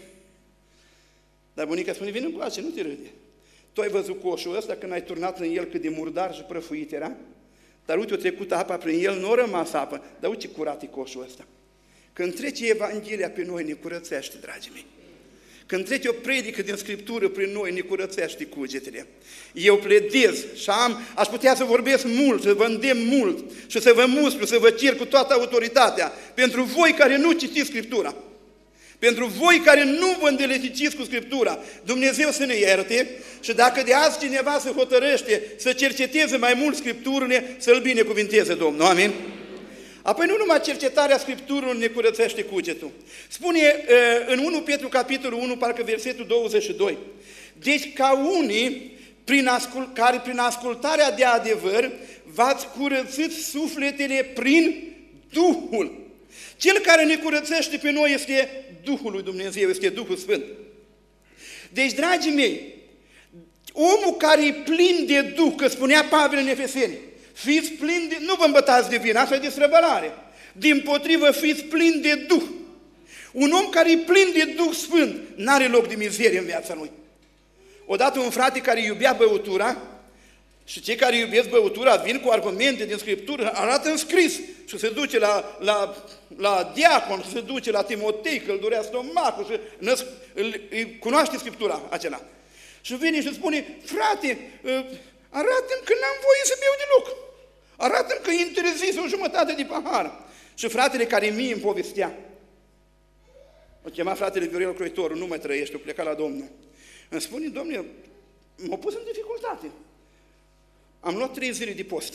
Dar bunica spune, vine încoace, nu te râde. Tu ai văzut coșul ăsta când ai turnat în el cât de murdar și prăfuit era? Dar uite, a trecut apa prin el, nu a rămas apă, dar uite ce curat e coșul ăsta. Când trece Evanghelia pe noi, ne curățește, dragii mei. Când trece o predică din Scriptură prin noi, ne curățește cugetele. Eu pledez și aș putea să vorbesc mult, să vă îndemn mult și să vă muspru, să vă cer cu toată autoritatea pentru voi care nu citiți Scriptura. Pentru voi care nu vă îndeleticiți cu Scriptura, Dumnezeu să ne ierte și dacă de azi cineva se hotărăște să cerceteze mai mult Scripturile, să-l binecuvinteze Domnul. Amin? Apoi nu numai cercetarea Scripturilor ne curățește cugetul. Spune în 1 Petru capitolul 1, parcă versetul 22, Deci ca unii care prin ascultarea de adevăr v-ați curățit sufletele prin Duhul. Cel care ne curățește pe noi este Duhul lui Dumnezeu, este Duhul Sfânt. Deci, dragii mei, omul care e plin de Duh, că spunea Pavel în Efeseni, fiți plini de... Nu vă îmbătați de vin, asta e destrăbălare. Dimpotrivă, fiți plini de Duh. Un om care e plin de Duh Sfânt n-are loc de mizerie în viața lui. Odată un frate care iubea băutura, și cei care iubesc băutura vin cu argumente din Scriptură, arată în scris și se duce la diacon, și se duce la Timotei, că îl durea stomacul și îi cunoaște Scriptura acela. Și vine și spune, frate, arată-mi că n-am voie să beau deloc. Arată-mi că interzis o jumătate de pahar. Și fratele care mie îmi povestea, o chema fratele Viorel Croitorul, nu mai trăiește, o pleca la Domnul. Îmi spune, Domnule, m-a pus în dificultate. Am luat 3 zile de post.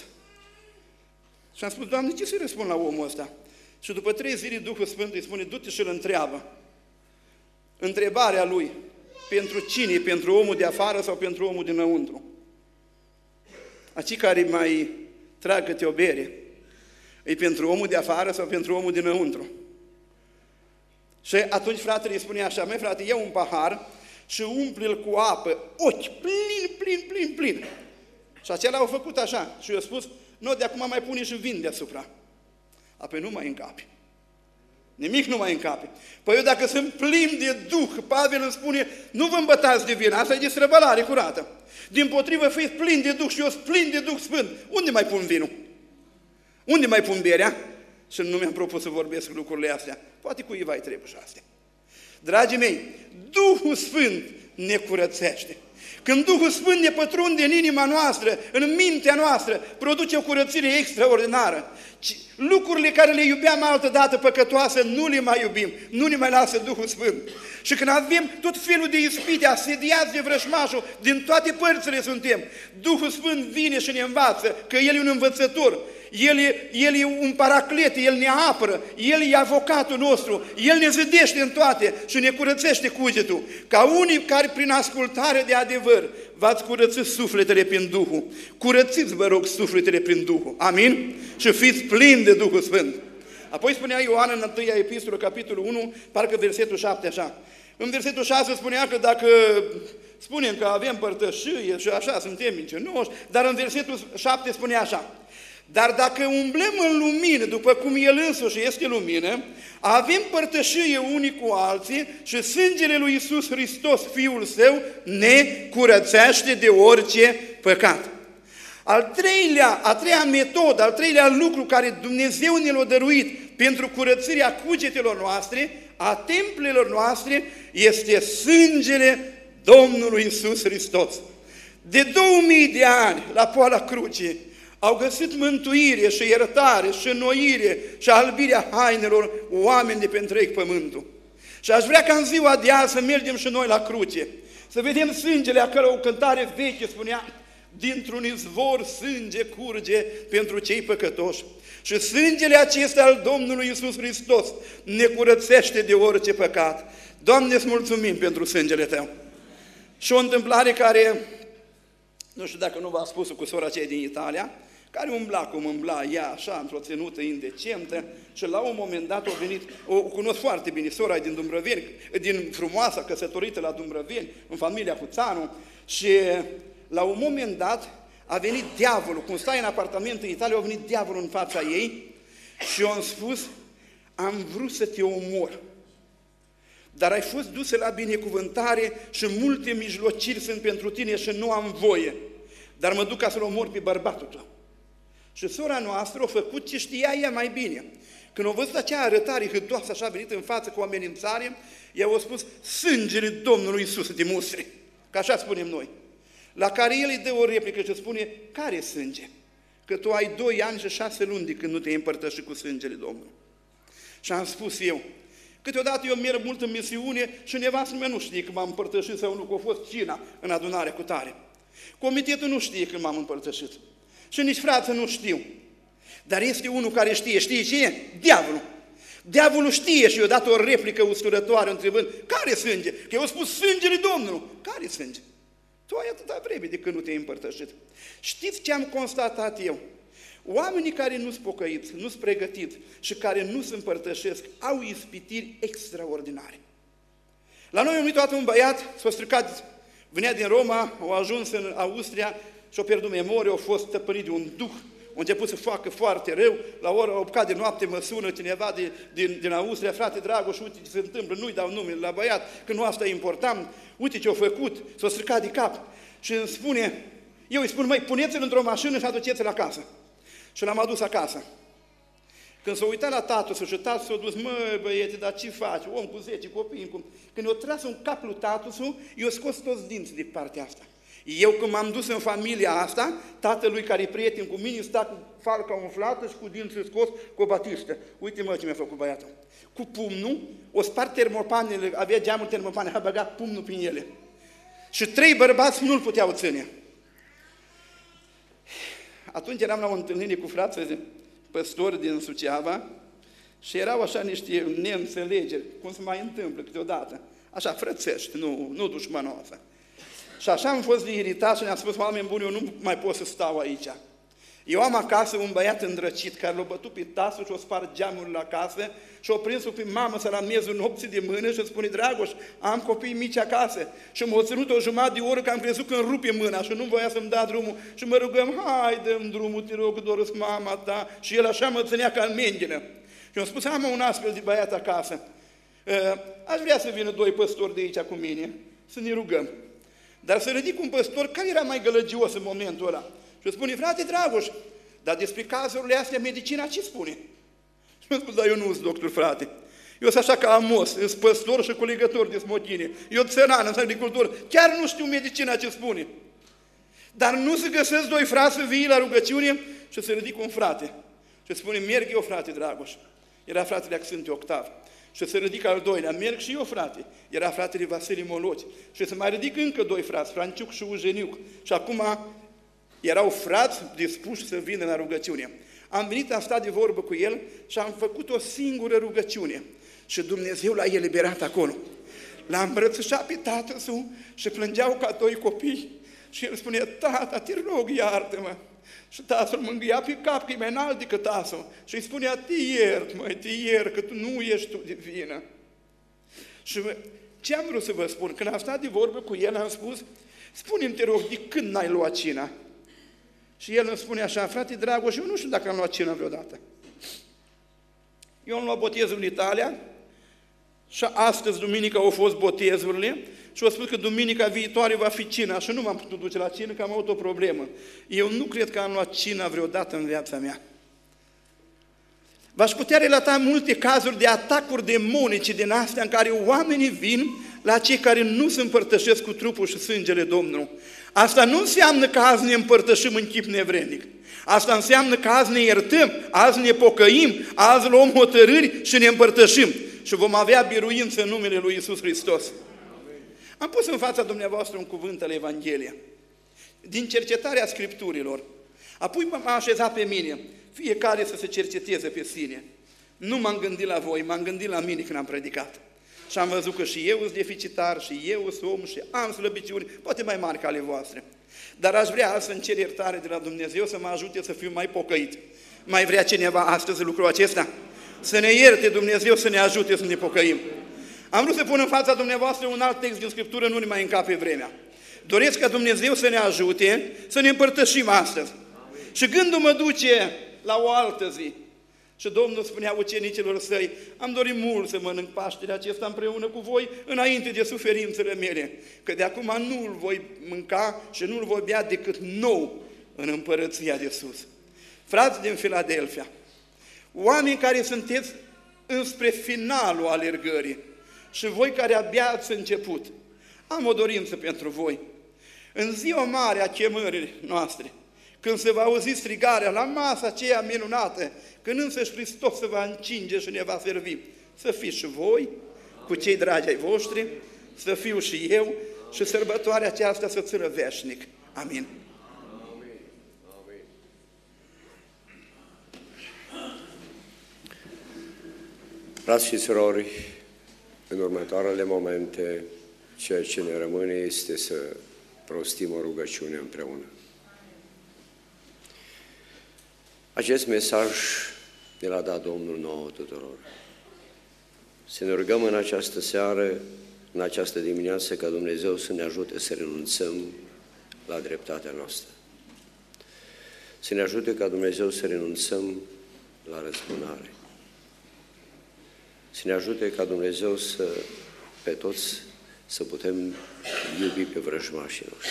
Și am spus, Doamne, ce să-i răspund la omul ăsta? Și după 3 zile Duhul Sfânt îi spune, du-te și îl întreabă. Întrebarea lui, pentru cine? Pentru omul de afară sau pentru omul dinăuntru? Acei care mai trag câte o bere, e pentru omul de afară sau pentru omul dinăuntru? Și atunci fratele îi spune așa, măi frate, ia un pahar și umple-l cu apă, ochi, plin. Și acela au făcut așa și eu spus, nu, de acum mai pune și vin deasupra. Apoi nu mai încape. Nimic nu mai încape. Păi eu dacă sunt plin de Duh, Pavel îmi spune, nu vă îmbătați de vin, asta e destrăbălare curată. Dimpotrivă, fiți plin de Duh și eu sunt plin de Duh Sfânt. Unde mai pun vinul? Unde mai pun berea? Și nu mi-am propus să vorbesc lucrurile astea. Poate cuiva îi trebuie și astea. Dragii mei, Duhul Sfânt ne curățește. Când Duhul Sfânt ne pătrunde în inima noastră, în mintea noastră, produce o curățire extraordinară. Lucrurile care le iubeam altădată păcătoasă, nu le mai iubim, nu ne mai lasă Duhul Sfânt. Și când avem tot felul de ispite, asediați de vrășmașul, din toate părțile suntem, Duhul Sfânt vine și ne învață că El e un învățător, El e un paraclet, El ne apără, El e avocatul nostru, El ne zădește în toate și ne curățește cugetul. Ca unii care prin ascultare de adevăr v-ați curățit sufletele prin Duhul. Curățiți, vă rog, sufletele prin Duhul. Amin? Și fiți plini de Duhul Sfânt. Apoi spunea Ioan în 1 epistolă, capitolul 1, parcă versetul 7 așa. În versetul 6 spunea că dacă spunem că avem părtășie și așa suntem mincinoși, dar în versetul 7 spunea așa. Dar dacă umblăm în lumină, după cum El însuși este lumină, avem părtășie unii cu alții și sângele lui Iisus Hristos, Fiul Său, ne curățește de orice păcat. A treia metodă, al treilea lucru care Dumnezeu ne l-a dăruit pentru curățirea cugetelor noastre, a templelor noastre, este sângele Domnului Iisus Hristos. De 2000 de ani, la poala crucii, au găsit mântuire și iertare și înnoire și albirea hainelor oameni de pe întreg pământul. Și aș vrea ca în ziua de azi să mergem și noi la cruce, să vedem sângele, acolo o cântare veche spunea, dintr-un izvor sânge curge pentru cei păcătoși. Și sângele acesta al Domnului Iisus Hristos ne curățește de orice păcat. Doamne, îți mulțumim pentru sângele Tău. Și o întâmplare care, nu știu dacă nu v-a spus cu sora aceea din Italia, care umbla cum umbla ea, așa, într-o ținută indecentă, și la un moment dat a venit, o cunosc foarte bine, sora din Dumbrăveni, din Frumoasa, căsătorită la Dumbrăveni, în familia Huțanu, și la un moment dat a venit diavolul, cum stai în apartament în Italia, a venit diavolul în fața ei și i-a spus, am vrut să te omor, dar ai fost dusă la binecuvântare și multe mijlociri sunt pentru tine și nu am voie, dar mă duc ca să-l omor pe bărbatul tău. Și sora noastră a făcut ce știa ea mai bine. Când a văzut acea arătare hâtoasă așa venit în față cu o amenințare, ea a spus, sângele Domnului Iisus te mustre, că așa spunem noi. La care el îi dă o replică și spune, care sânge? Că tu ai 2 ani și 6 luni de când nu te-ai împărtășit cu sângele Domnului. Și am spus eu, câteodată eu merg mult în misiune și nevastă mea nu știe că m-am împărtășit sau nu, că a fost cina în adunare cu tare. Comitetul nu știe când m-am împărtășit. Și nici frații nu știu. Dar este unul care știe. Știe ce e? Diavolul. Diavolul știe și i-a dat o replică usturătoare întrebând, care sânge? Că eu a spus sângele Domnului. Care sânge? Tu ai atâta vreme de când nu te-ai împărtășit. Știți ce am constatat eu? Oamenii care nu sunt pocăiți, nu sunt pregătiți și care nu se împărtășesc, au ispitiri extraordinare. La noi a venit toată un băiat, s-a stricat, venea din Roma, a ajuns în Austria și a pierdut memoria, a fost stăpânit de un duh, a început să facă foarte rău, la ora 8 de noapte mă sună cineva din Austria, frate Dragoș, uite ce se întâmplă, nu-i dau numele la băiat, că nu asta e important, uite ce a făcut, s-a stricat de cap și îmi spune, eu îi spun, măi, puneți-l într-o mașină și aduceți-l acasă. Și l-am adus acasă. Când s-a uitat la tatăl și tatăl s-a dus, mă, băiete, dar ce faci? Om cu 10 copii. Când i-a tras un cap lui tatăl, i-a scos toți dinții de partea asta. Eu când m-am dus în familia asta, tatălui care e prieten cu mine, sta cu falca umflată și cu dinții scos cu o batistă. Uite mă ce mi-a făcut băiatul. Cu pumnul, o spart termopanele, avea geamul termopane, a băgat pumnul prin ele. Și 3 bărbați nu-l puteau ține. Atunci eram la o întâlnire cu frații păstori din Suceava și erau așa niște neînțelegeri, cum se mai întâmplă câteodată, așa frățești, nu dușmanoasă. Și așa am fost de iritat și ne-am spus, oameni buni, eu nu mai pot să stau aici. Eu am acasă un băiat îndrăcit care l-a bătut pe tasul și a spart geamul la casă și a prins-o pe mamă să la miezul nopții de mână și îmi spune, Dragoș, am copii mici acasă. Și m-a ținut o jumătate de oră că am crezut că îmi rupe mâna și nu voia să-mi da drumul. Și mă rugăm, hai, dă-mi drumul, te rog, doresc mama ta. Și el așa mă ținea ca în menghină. Și am spus, am un astfel de băiat acasă. Aș vrea să vină 2 păstori de aici cu mine, să ne rugăm. Dar să ridic un păstor, care era mai gălăgios în momentul ăla? Și spune, frate Dragoș, dar despre cazurile astea, medicina ce spune? Și mi-a spus, dar eu nu sunt doctor, frate. Eu sunt așa ca Amos, sunt păstor și culegător de smochine. Eu țăran, sunt agricultor, chiar nu știu medicina ce spune. Dar nu se găsesc 2 frați să vii la rugăciune și să ridic un frate. Și spune, merg eu, frate Dragoș. Era fratele Sfântul Octav. Și se ridic al doilea, merg și eu, frate. Era fratele Vasile Moloci. Și se mai ridic încă 2 frați, Franciuc și Ujeniuc. Și acum erau frați dispuși să vină la rugăciune. Am venit, am stat de vorbă cu el și am făcut o singură rugăciune. Și Dumnezeu l-a eliberat acolo. L-a îmbrățișat pe tatăl său și plângeau ca 2 copii. Și el spune, tata, te rog, iartă-mă. Și tatăl mângâia pe cap, că e mai înalt decât tatăl. Și îi spunea, te iert, măi, te iert, că tu nu ești tu de vină. Și ce am vrut să vă spun? Când am stat de vorbă cu el, am spus, spune-mi, te rog, de când n-ai luat cina? Și el îmi spune așa, frate Dragoș, eu nu știu dacă am luat cina vreodată. Eu am luat botezul în Italia și astăzi, duminica, au fost botezurile și au spus că duminica viitoare va fi cina și nu m-am putut duce la cină, că am avut o problemă. Eu nu cred că am luat cina vreodată în viața mea. V-aș putea relata multe cazuri de atacuri demonice din astea în care oamenii vin la cei care nu se împărtășesc cu trupul și sângele Domnului. Asta nu înseamnă că azi ne împărtășim în chip nevrednic. Asta înseamnă că azi ne iertăm, azi ne pocăim, azi luăm hotărâri și ne împărtășim. Și vom avea biruință în numele lui Iisus Hristos. Am pus în fața dumneavoastră un cuvânt al Evangheliei, din cercetarea Scripturilor. Apoi m-a așezat pe mine, fiecare să se cerceteze pe sine. Nu m-am gândit la voi, m-am gândit la mine când am predicat. Și am văzut că și eu sunt deficitar, și eu sunt om, și am slăbiciuni, poate mai mari ca ale voastre. Dar aș vrea să-mi cer iertare de la Dumnezeu să mă ajute să fiu mai pocăit. Mai vrea cineva astăzi lucrul acesta? Să ne ierte Dumnezeu, să ne ajute să ne pocăim. Am vrut să pun în fața dumneavoastră un alt text din Scriptură, nu ne mai încape vremea. Doresc ca Dumnezeu să ne ajute să ne împărtășim astăzi. Amin. Și gândul mă duce la o altă zi. Și Domnul spunea ucenicilor săi, am dorit mult să mănânc Paștele acesta împreună cu voi înainte de suferințele mele, că de acum nu-l voi mânca și nu-l voi bea decât nou în împărăția de sus. Frați din Filadelfia, oameni care sunteți înspre finalul alergării și voi care abia ați început, am o dorință pentru voi. În ziua mare a chemării noastre, când se va auzi strigarea la masa aceea minunată, când însăși Hristos se va încinge și ne va servi, să fiți și voi, cu cei dragi ai voștri, să fiu și eu și sărbătoarea aceasta să țină veșnic. Amin. Frați și surori, în următoarele momente, ceea ce ne rămâne este să rostim o rugăciune împreună. Acest mesaj ne l-a dat Domnul nouă tuturor. Să ne rugăm în această seară, în această dimineață, ca Dumnezeu să ne ajute să renunțăm la dreptatea noastră. Să ne ajute ca Dumnezeu să renunțăm la răzbunare. Să ne ajute ca Dumnezeu pe toți să putem iubi pe vrăjmașii noștri.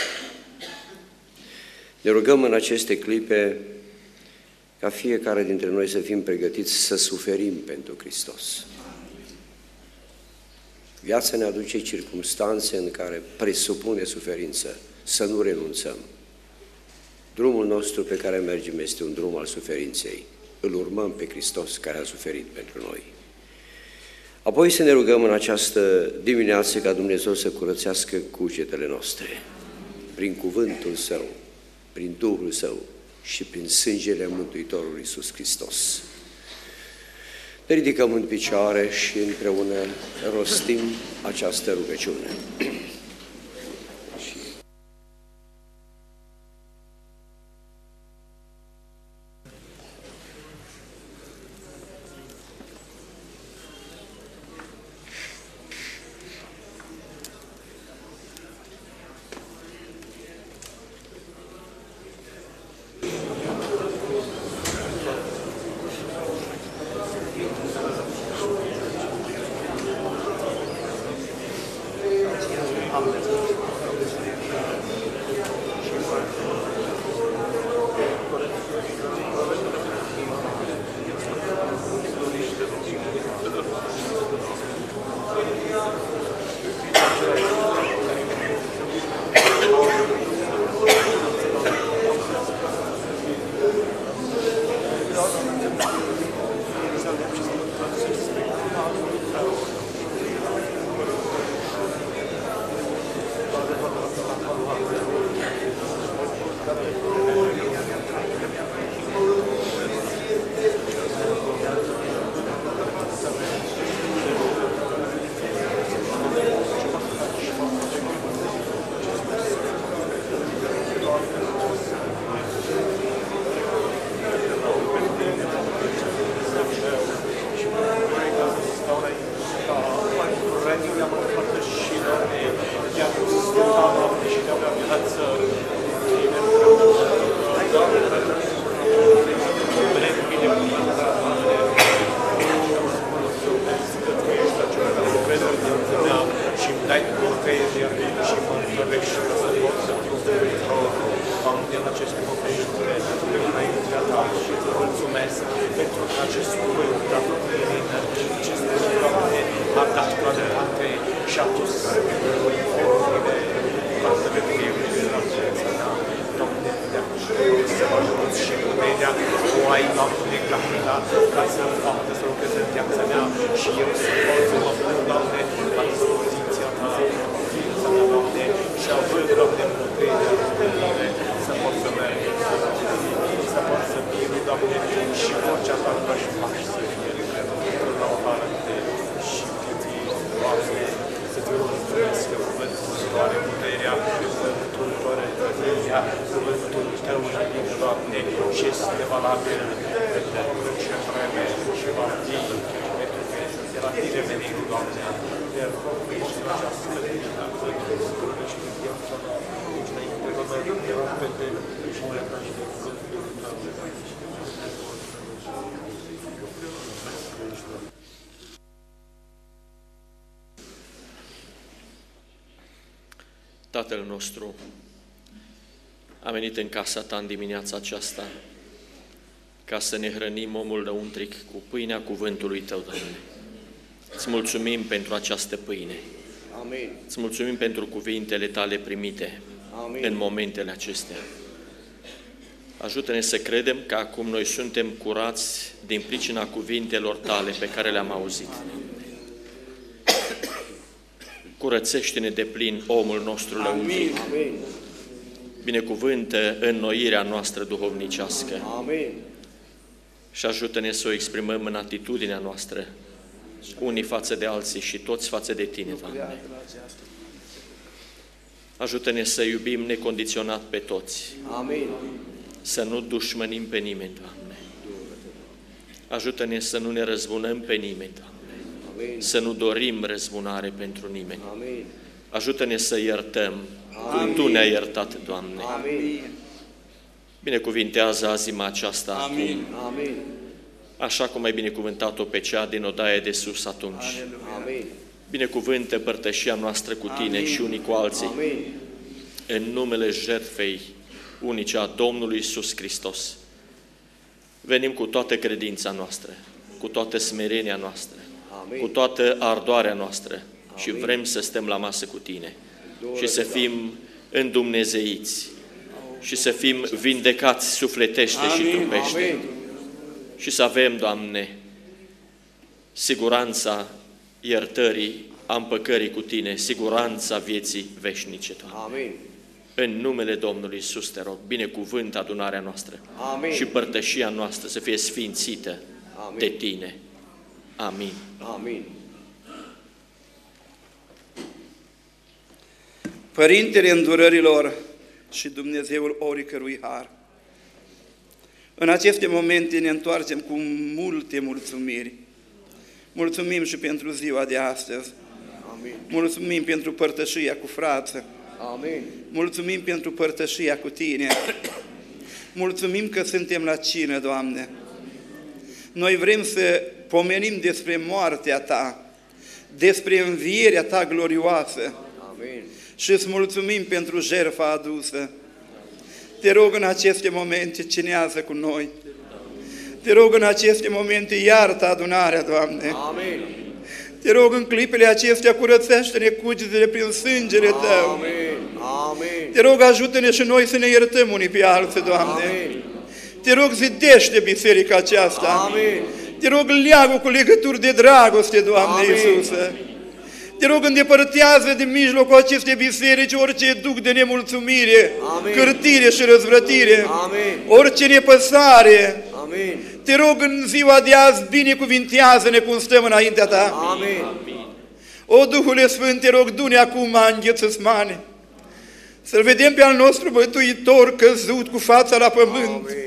Ne rugăm în aceste clipe ca fiecare dintre noi să fim pregătiți să suferim pentru Hristos. Viața ne aduce circumstanțe în care presupune suferință, să nu renunțăm. Drumul nostru pe care mergem este un drum al suferinței. Îl urmăm pe Hristos care a suferit pentru noi. Apoi să ne rugăm în această dimineață ca Dumnezeu să curățească cugetele noastre, prin cuvântul Său, prin Duhul Său și prin sângele Mântuitorului Iisus Hristos. Ne ridicăm în picioare și împreună rostim această rugăciune. Tatăl nostru, am venit în casa Ta în dimineața aceasta ca să ne hrănim omul lăuntric cu pâinea cuvântului Tău, Doamne. Îți mulțumim pentru această pâine. Amin. Îți mulțumim pentru cuvintele Tale primite. Amin. În momentele acestea. Ajută-ne să credem că acum noi suntem curați din pricina cuvintelor Tale pe care le-am auzit. Curățește-ne de plin omul nostru lăuntric. Amin. Binecuvântă înnoirea noastră duhovnicească. Amin. Și ajută-ne să o exprimăm în atitudinea noastră, unii față de alții și toți față de Tine, Doamne. Ajută-ne să iubim necondiționat pe toți. Amin. Să nu dușmănim pe nimeni, Doamne. Ajută-ne să nu ne răzbunăm pe nimeni, Doamne. Amin. Să nu dorim răzbunare pentru nimeni. Amin. Ajută-ne să iertăm, Amin. cum Tu ne-ai iertat, Doamne. Amin. Binecuvintează azima aceasta Amin. acum, Amin. așa cum ai binecuvântat-o pe cea din odaie de sus atunci. Amin. Binecuvântă părtășia noastră cu Tine Amin. și unii cu alții, Amin. în numele jertfei unice a Domnului Iisus Hristos. Venim cu toată credința noastră, cu toată smerenia noastră, Amin. cu toată ardoarea noastră și Amin. vrem să stăm la masă cu Tine Gloră și să de fim îndumnezeiți și să fim vindecați sufletește și Amin. trupește Amin. și să avem, Doamne, siguranța iertării, a împăcării cu Tine, siguranța vieții veșnice, Doamne. Amin. În numele Domnului Iisus te rog, binecuvântă adunarea noastră Amin. și părtășia noastră să fie sfințită Amin. de Tine. Amin. Amin. Părintele îndurărilor și Dumnezeul oricărui har, în aceste momente ne întoarcem cu multe mulțumiri. Mulțumim și pentru ziua de astăzi. Amin. Mulțumim pentru părtășia cu frață. Amin. Mulțumim pentru părtășia cu Tine. Mulțumim că suntem la cină, Doamne. Noi vrem să pomenim despre moartea Ta, despre învierea Ta glorioasă Amin. și îți mulțumim pentru jertfa adusă. Te rog în aceste momente, cinează cu noi. Te rog în aceste momente, iartă adunarea, Doamne. Amin. Te rog în clipele acestea, curățește-ne cugetele prin sângele Tău. Amin. Amin. Te rog, ajută-ne și noi să ne iertăm unii pe alții, Doamne. Amin. Te rog, zidește biserica aceasta. Amin. Te rog, leagă cu legături de dragoste, Doamne Amin. Iisuse. Te rog, îndepărtează din mijlocul acestei biserici orice duc de nemulțumire, Amin. cârtire și răzvrătire, Amin. orice nepăsare. Amin. Te rog, în ziua de azi, binecuvintează-ne cum stăm înaintea Ta. Amin. O, Duhule Sfânt, te rog, du-ne acum, îngheță-smane, să-L vedem pe al nostru Mântuitor căzut cu fața la pământ, Amin.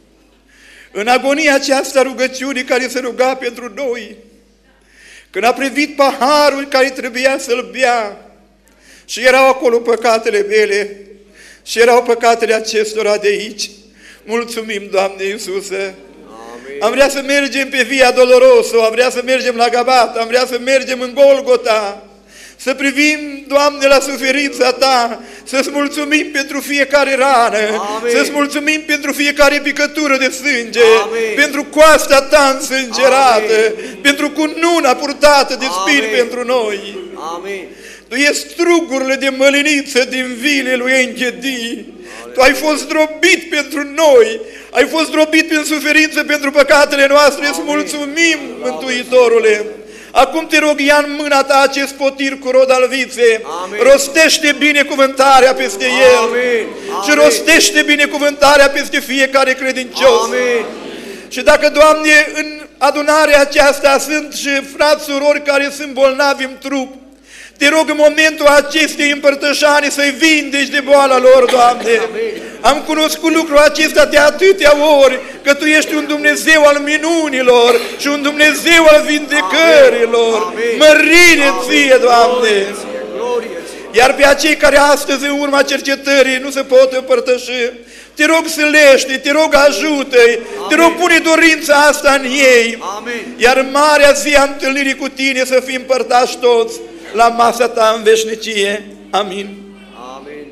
în agonia aceasta rugăciunii care se ruga pentru noi, când a privit paharul care trebuia să-l bea și erau acolo păcatele mele și erau păcatele acestora de aici. Mulțumim, Doamne Iisuse! Amin. Am vrea să mergem pe Via Doloroso, am vrea să mergem la Gabata, am vrea să mergem în Golgota, să privim, Doamne, la suferința Ta, să-ți mulțumim pentru fiecare rană, Amin. să-ți mulțumim pentru fiecare picătură de sânge, Amin. pentru coasta Ta însângerată, Amin. pentru cununa purtată de spirit Amin. pentru noi. Amin. Tu ești strugurile de măliniță din vile lui Enghedi. Tu ai fost zdrobit pentru noi, ai fost zdrobit prin suferință pentru păcatele noastre. Îți mulțumim, Mântuitorule. Acum te rog, ia în mâna Ta acest potir cu rod al viței, Amin. rostește binecuvântarea peste el Amin. și Amin. rostește binecuvântarea peste fiecare credincios. Amin. Și dacă, Doamne, în adunarea aceasta sunt și frați, surori care sunt bolnavi în trup, te rog în momentul acestei împărtășani să-i vindeci de boala lor, Doamne. Amin. Am cunoscut lucrul acesta de atâtea ori, că Tu ești un Dumnezeu al minunilor și un Dumnezeu al vindecărilor. Amin. Mărire Ție, Doamne! Glorie Ție, glorie Ție. Iar pe acei care astăzi, în urma cercetării, nu se pot împărtăși, te rog sălește, te rog ajută-i, te rog pune dorința asta în ei. Amin. Iar în marea zi a întâlnirii cu Tine să fim părtași toți la masa Ta în veșnicie. Amin. Amin.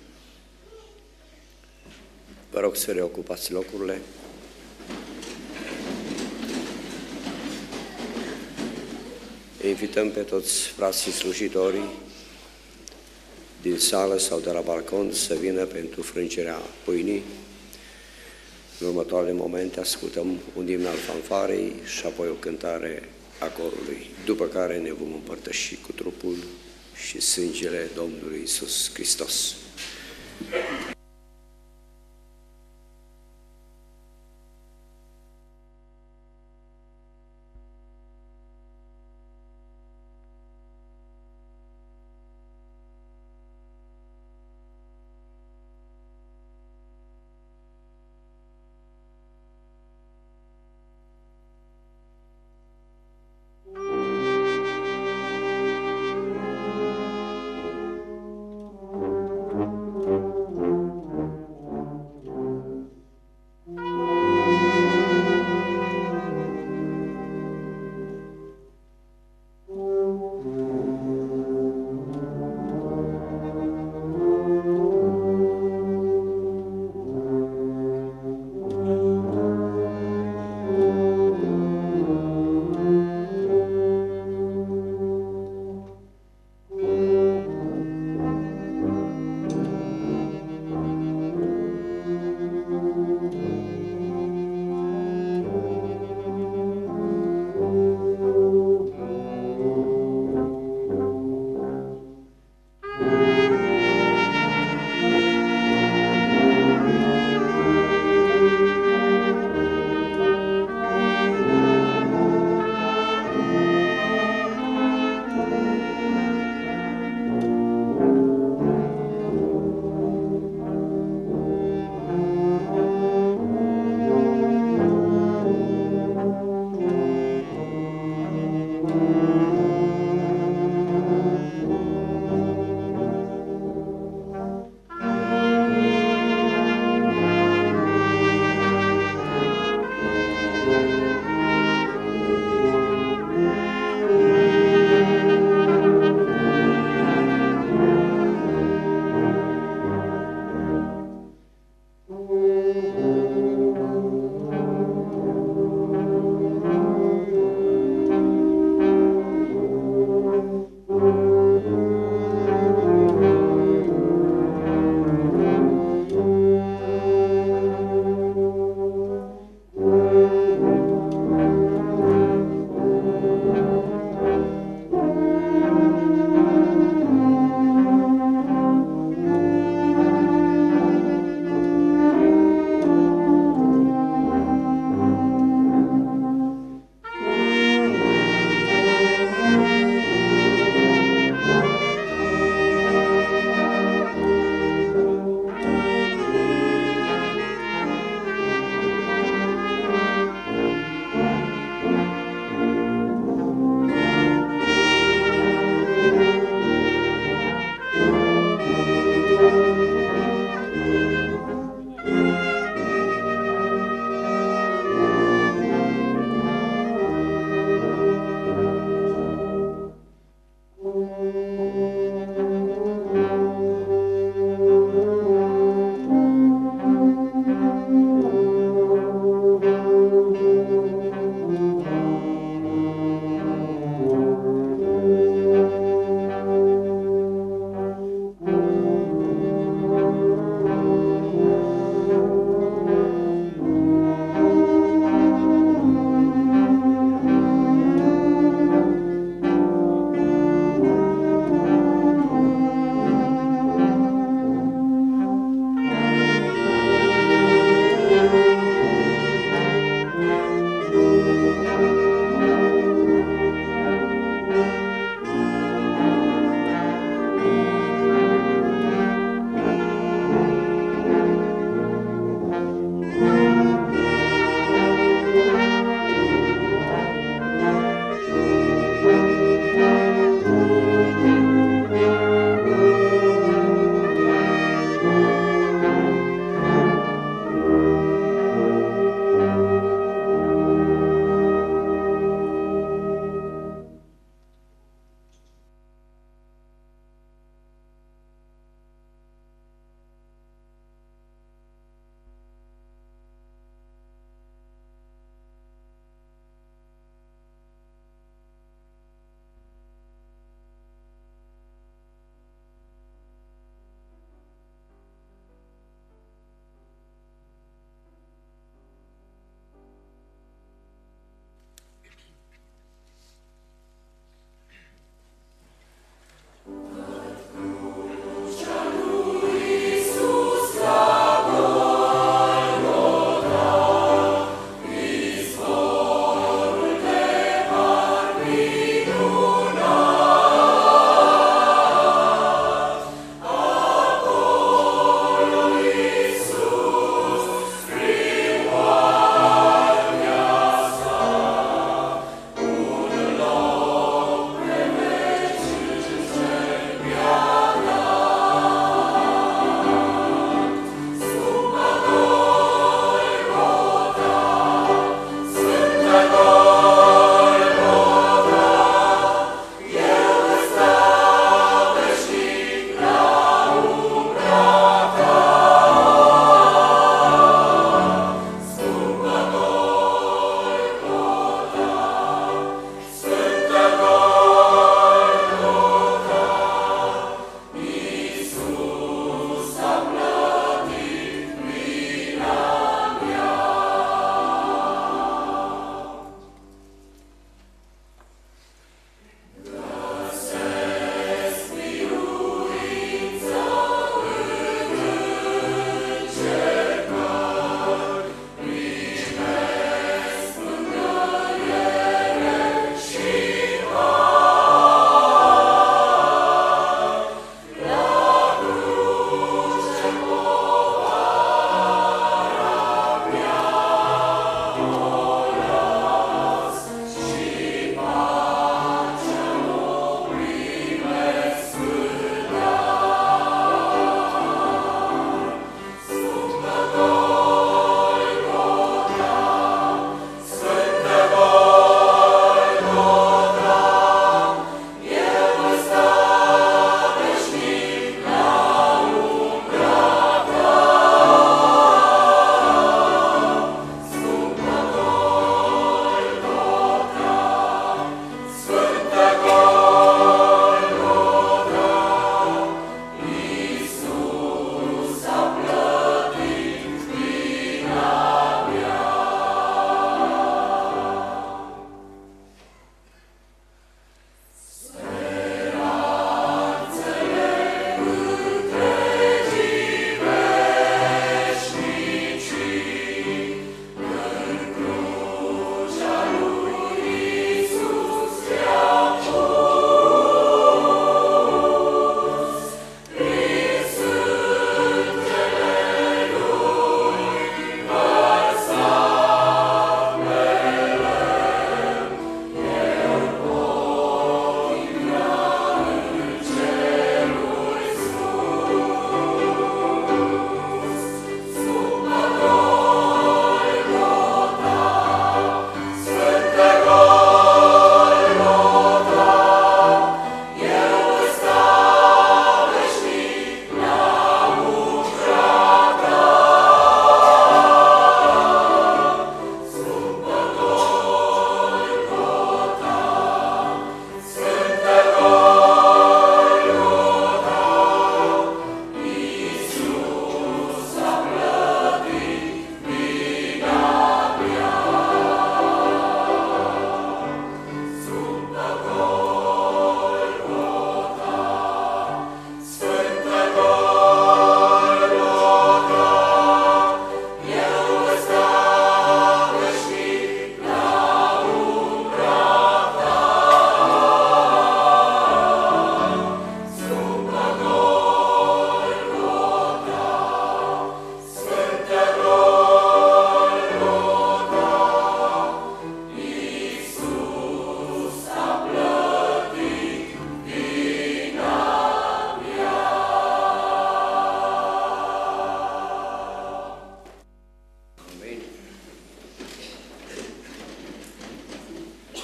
Vă rog să reocupați locurile. Invităm pe toți frații slujitorii din sală sau de la balcon să vină pentru frângerea pâinii. În următoarele momente ascultăm un imn al fanfarei și apoi o cântare a corului, după care ne vom împărtăși cu trupul și sângele Domnului Iisus Hristos.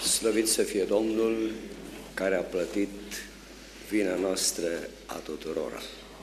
Slăvit să fie Domnul care a plătit vina noastră a tuturora.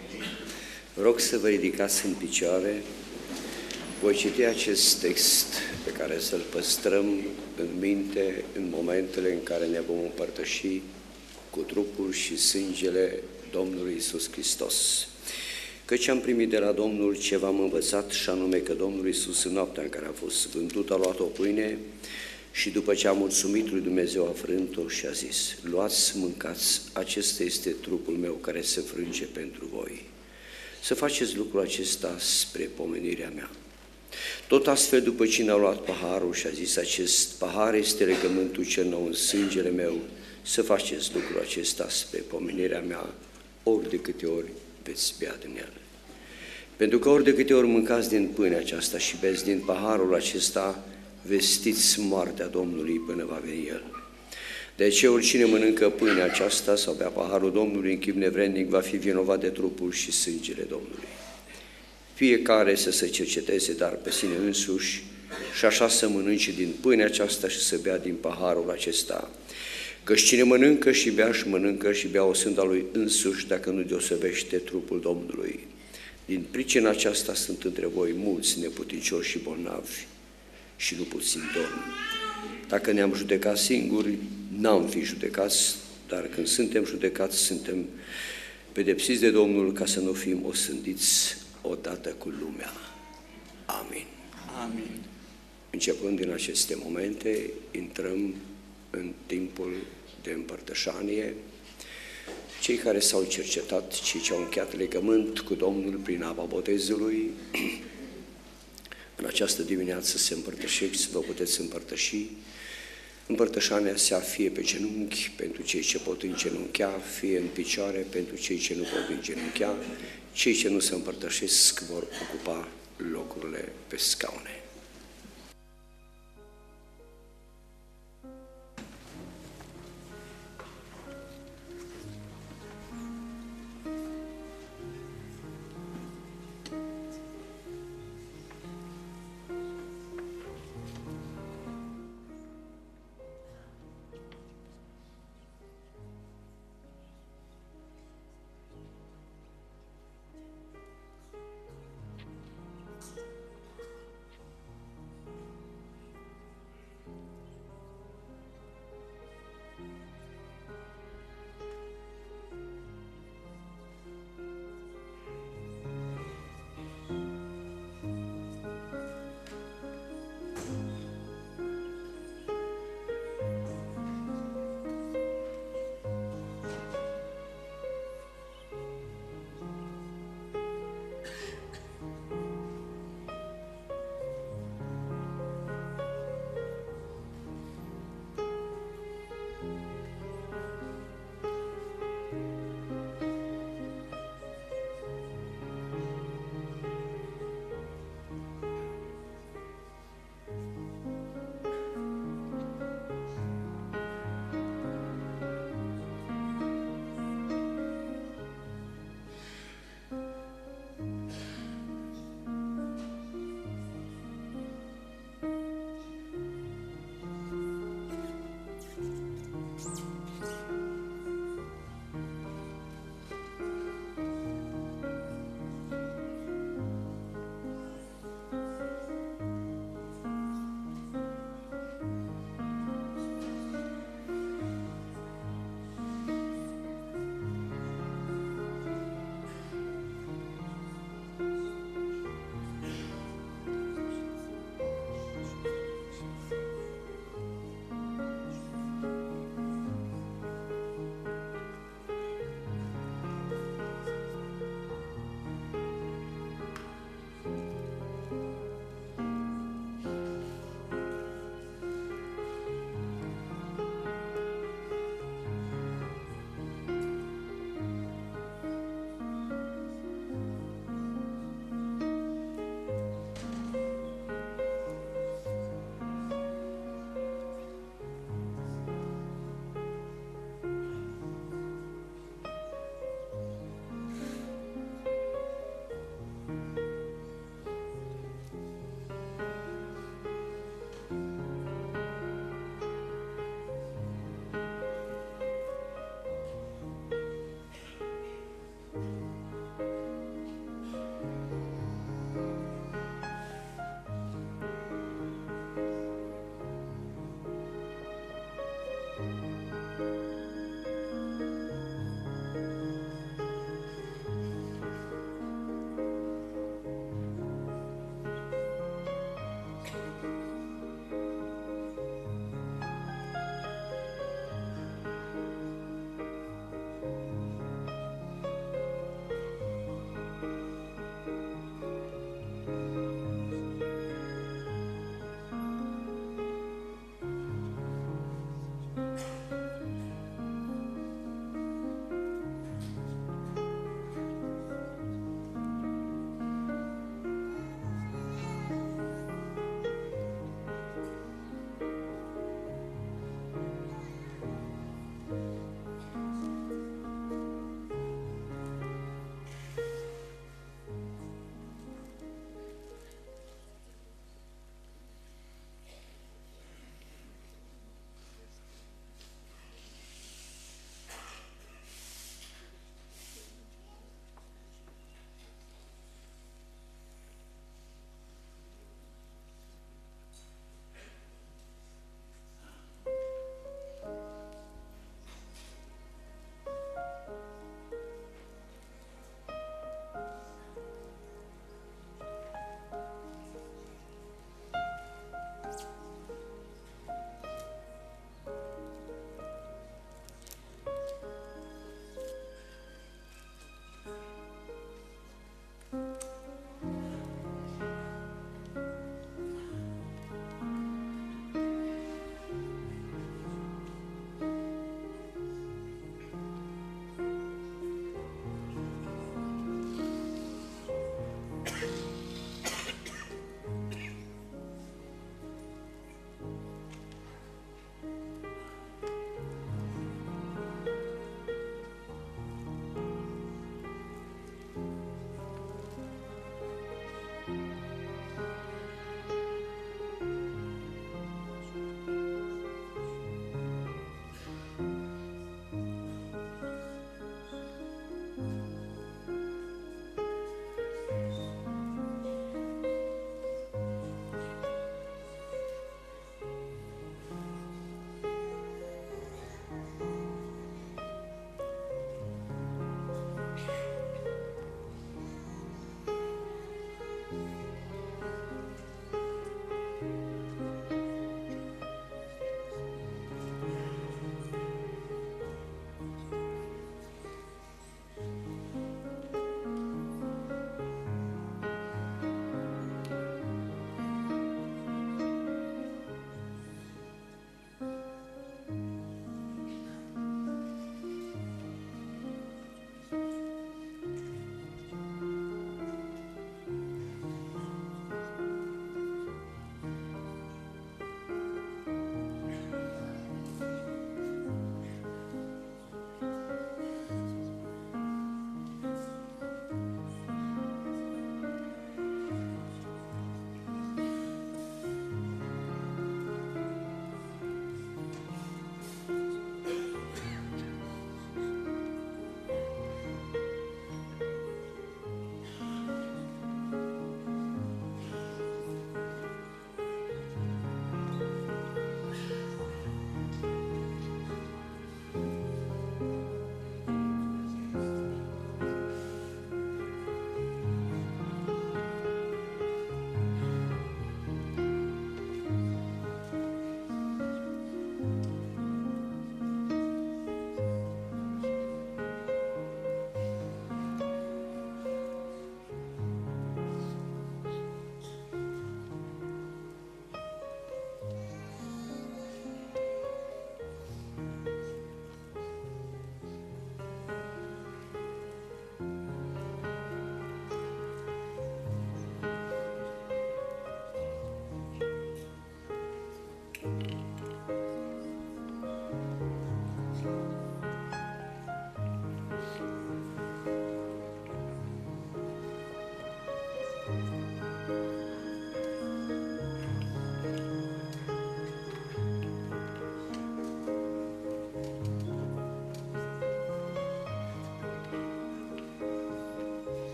Rog să vă ridicați în picioare. Voi citi acest text pe care să-l păstrăm în minte în momentele în care ne vom împărtăși cu trupul și sângele Domnului Iisus Hristos. Căci am primit de la Domnul ce v-am învățat, și anume că Domnul Iisus, în noaptea în care a fost vândut, a luat o pâine și după ce a mulțumit lui Dumnezeu, a frânt-o și a zis: luați, mâncați, acesta este trupul meu care se frânge pentru voi. Să faceți lucrul acesta spre pomenirea mea. Tot astfel, după ce a luat paharul și a zis: acest pahar este legământul cel nou în sângele meu, să faceți lucrul acesta spre pomenirea mea, ori de câte ori veți bea din el. Pentru că ori de câte ori mâncați din pâinea aceasta și beți din paharul acesta, vestiți moartea Domnului până va veni El. De aceea, oricine mănâncă pâinea aceasta sau bea paharul Domnului în chip nevrednic va fi vinovat de trupul și sângele Domnului. Fiecare să se cerceteze dar pe sine însuși și așa să mănânce din pâinea aceasta și să bea din paharul acesta. Căci cine mănâncă și bea și mănâncă și bea o sânda lui însuși, dacă nu deosebește trupul Domnului. Din pricina aceasta sunt între voi mulți neputincioși și bolnavi și nu puțin dormi. Dacă ne-am judecat singuri, n-am fi judecați, dar când suntem judecați, suntem pedepsiți de Domnul ca să nu fim osândiți odată cu lumea. Amin. Amin. Începând din aceste momente, intrăm în timpul de împărtășanie. Cei care s-au cercetat, cei ce au încheiat legământ cu Domnul prin apa botezului, în această dimineață se împărtășeți, vă puteți împărtăși. Împărtășania se fie pe genunchi pentru cei ce pot îngenunchea, fie în picioare pentru cei ce nu pot îngenunchea. Cei ce nu se împărtășesc vor ocupa locurile pe scaune.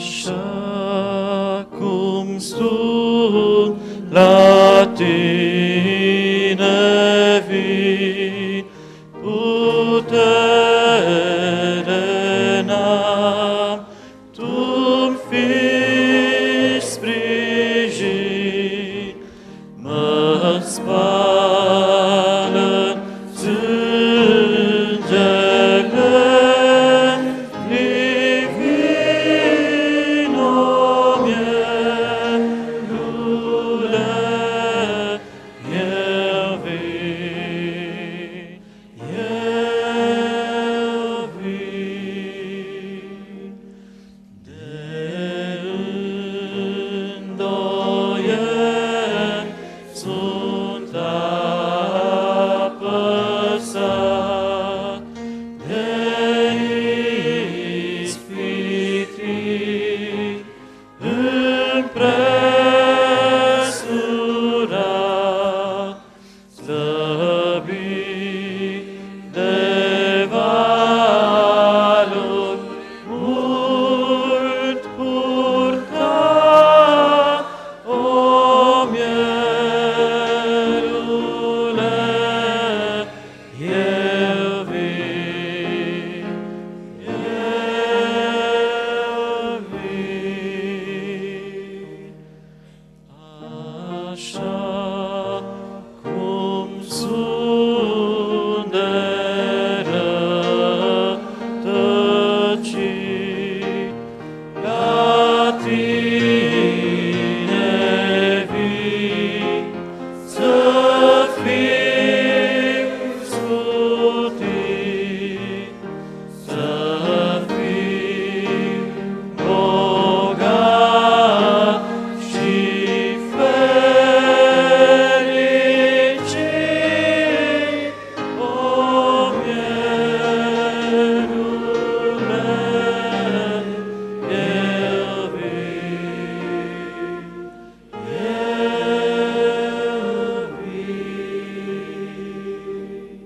Așa cum sunt la tine vin, putere n-am, tu-mi fii sprijin, mă spală sângele divino mielule, eu vin, eu vin. De îndoieli sunt apăsat, de ispitit împresurat, slăbit de valuri mult purtat, o mielule, eu vin, eu vin. Așa cum sunt de rătăcit, la tine vin, să fiu scutit, să fiu bogat și fericit, o mielule, eu vin, eu vin.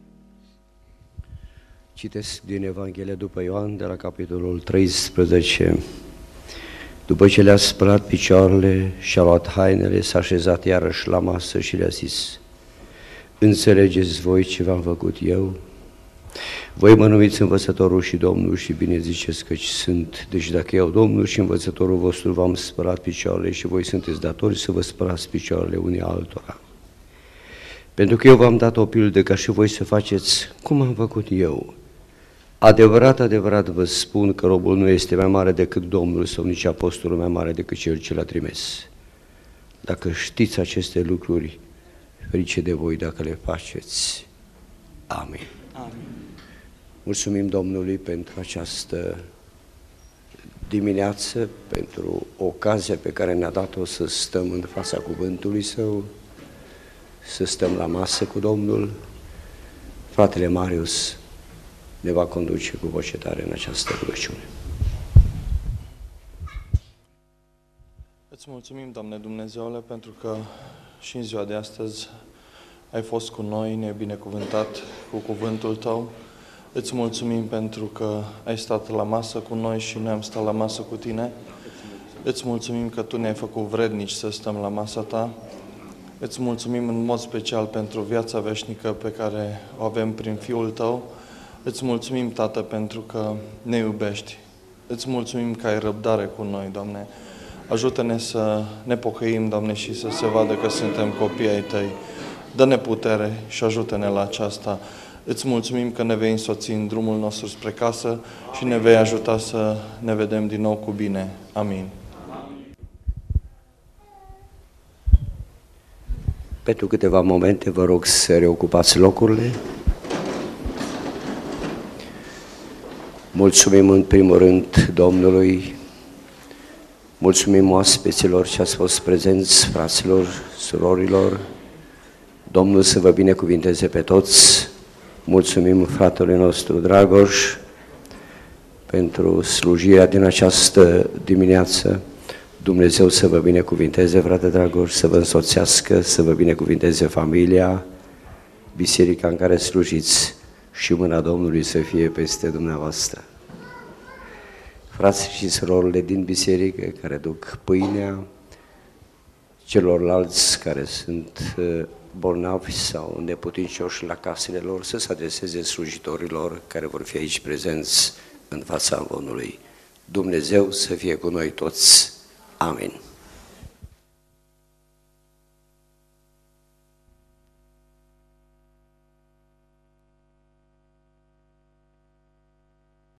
Citesc din Evanghelia după Ioan, de la capitolul 13. După ce le-a spălat picioarele și-a luat hainele, s-a așezat iarăși la masă și le-a zis: înțelegeți voi ce v-am făcut eu? Voi mă numiți învățătorul și Domnul și bine ziceți căci sunt. Deci dacă eu, Domnul și învățătorul vostru, v-am spălat picioarele și voi sunteți datori să vă spălați picioarele unii altora. Pentru că eu v-am dat o pildă ca și voi să faceți cum am făcut eu. Adevărat, adevărat vă spun că robul nu este mai mare decât Domnul sau nici apostolul mai mare decât cel ce l-a trimis. Dacă știți aceste lucruri, ferice de voi dacă le faceți. Amin. Amin. Mulțumim Domnului pentru această dimineață, pentru ocazia pe care ne-a dat-o să stăm în fața cuvântului Său, să stăm la masă cu Domnul. Fratele Marius ne va conduce cu voce tare în această rugăciune. Îți mulțumim, Doamne Dumnezeule, pentru că și în ziua de astăzi ai fost cu noi, ne-ai binecuvântat cu cuvântul Tău. Îți mulțumim pentru că ai stat la masă cu noi și noi am stat la masă cu Tine. Îți mulțumim că Tu ne-ai făcut vrednici să stăm la masa Ta. Îți mulțumim în mod special pentru viața veșnică pe care o avem prin Fiul Tău. Îți mulțumim, Tată, pentru că ne iubești. Îți mulțumim că ai răbdare cu noi, Doamne. Ajută-ne să ne pocăim, Doamne, și să se vadă că suntem copii ai Tăi. Dă-ne putere și ajută-ne la aceasta. Îți mulțumim că ne vei însoți în drumul nostru spre casă și ne vei ajuta să ne vedem din nou cu bine. Amin. Pentru câteva momente vă rog să reocupați locurile. Mulțumim în primul rând Domnului, mulțumim oaspeților ce ați fost prezenți, fraților, surorilor. Domnul să vă binecuvinteze pe toți. Mulțumim fratelui nostru Dragoș pentru slujirea din această dimineață. Dumnezeu să vă binecuvinteze, frate Dragoș, să vă însoțească, să vă binecuvinteze familia, biserica în care slujiți și mâna Domnului să fie peste dumneavoastră. frații și surorile din biserică care duc pâinea, celorlalți care sunt bolnavi sau neputincioși la casele lor, să se adreseze slujitorilor care vor fi aici prezenți în fața amvonului. Dumnezeu să fie cu noi toți. Amin.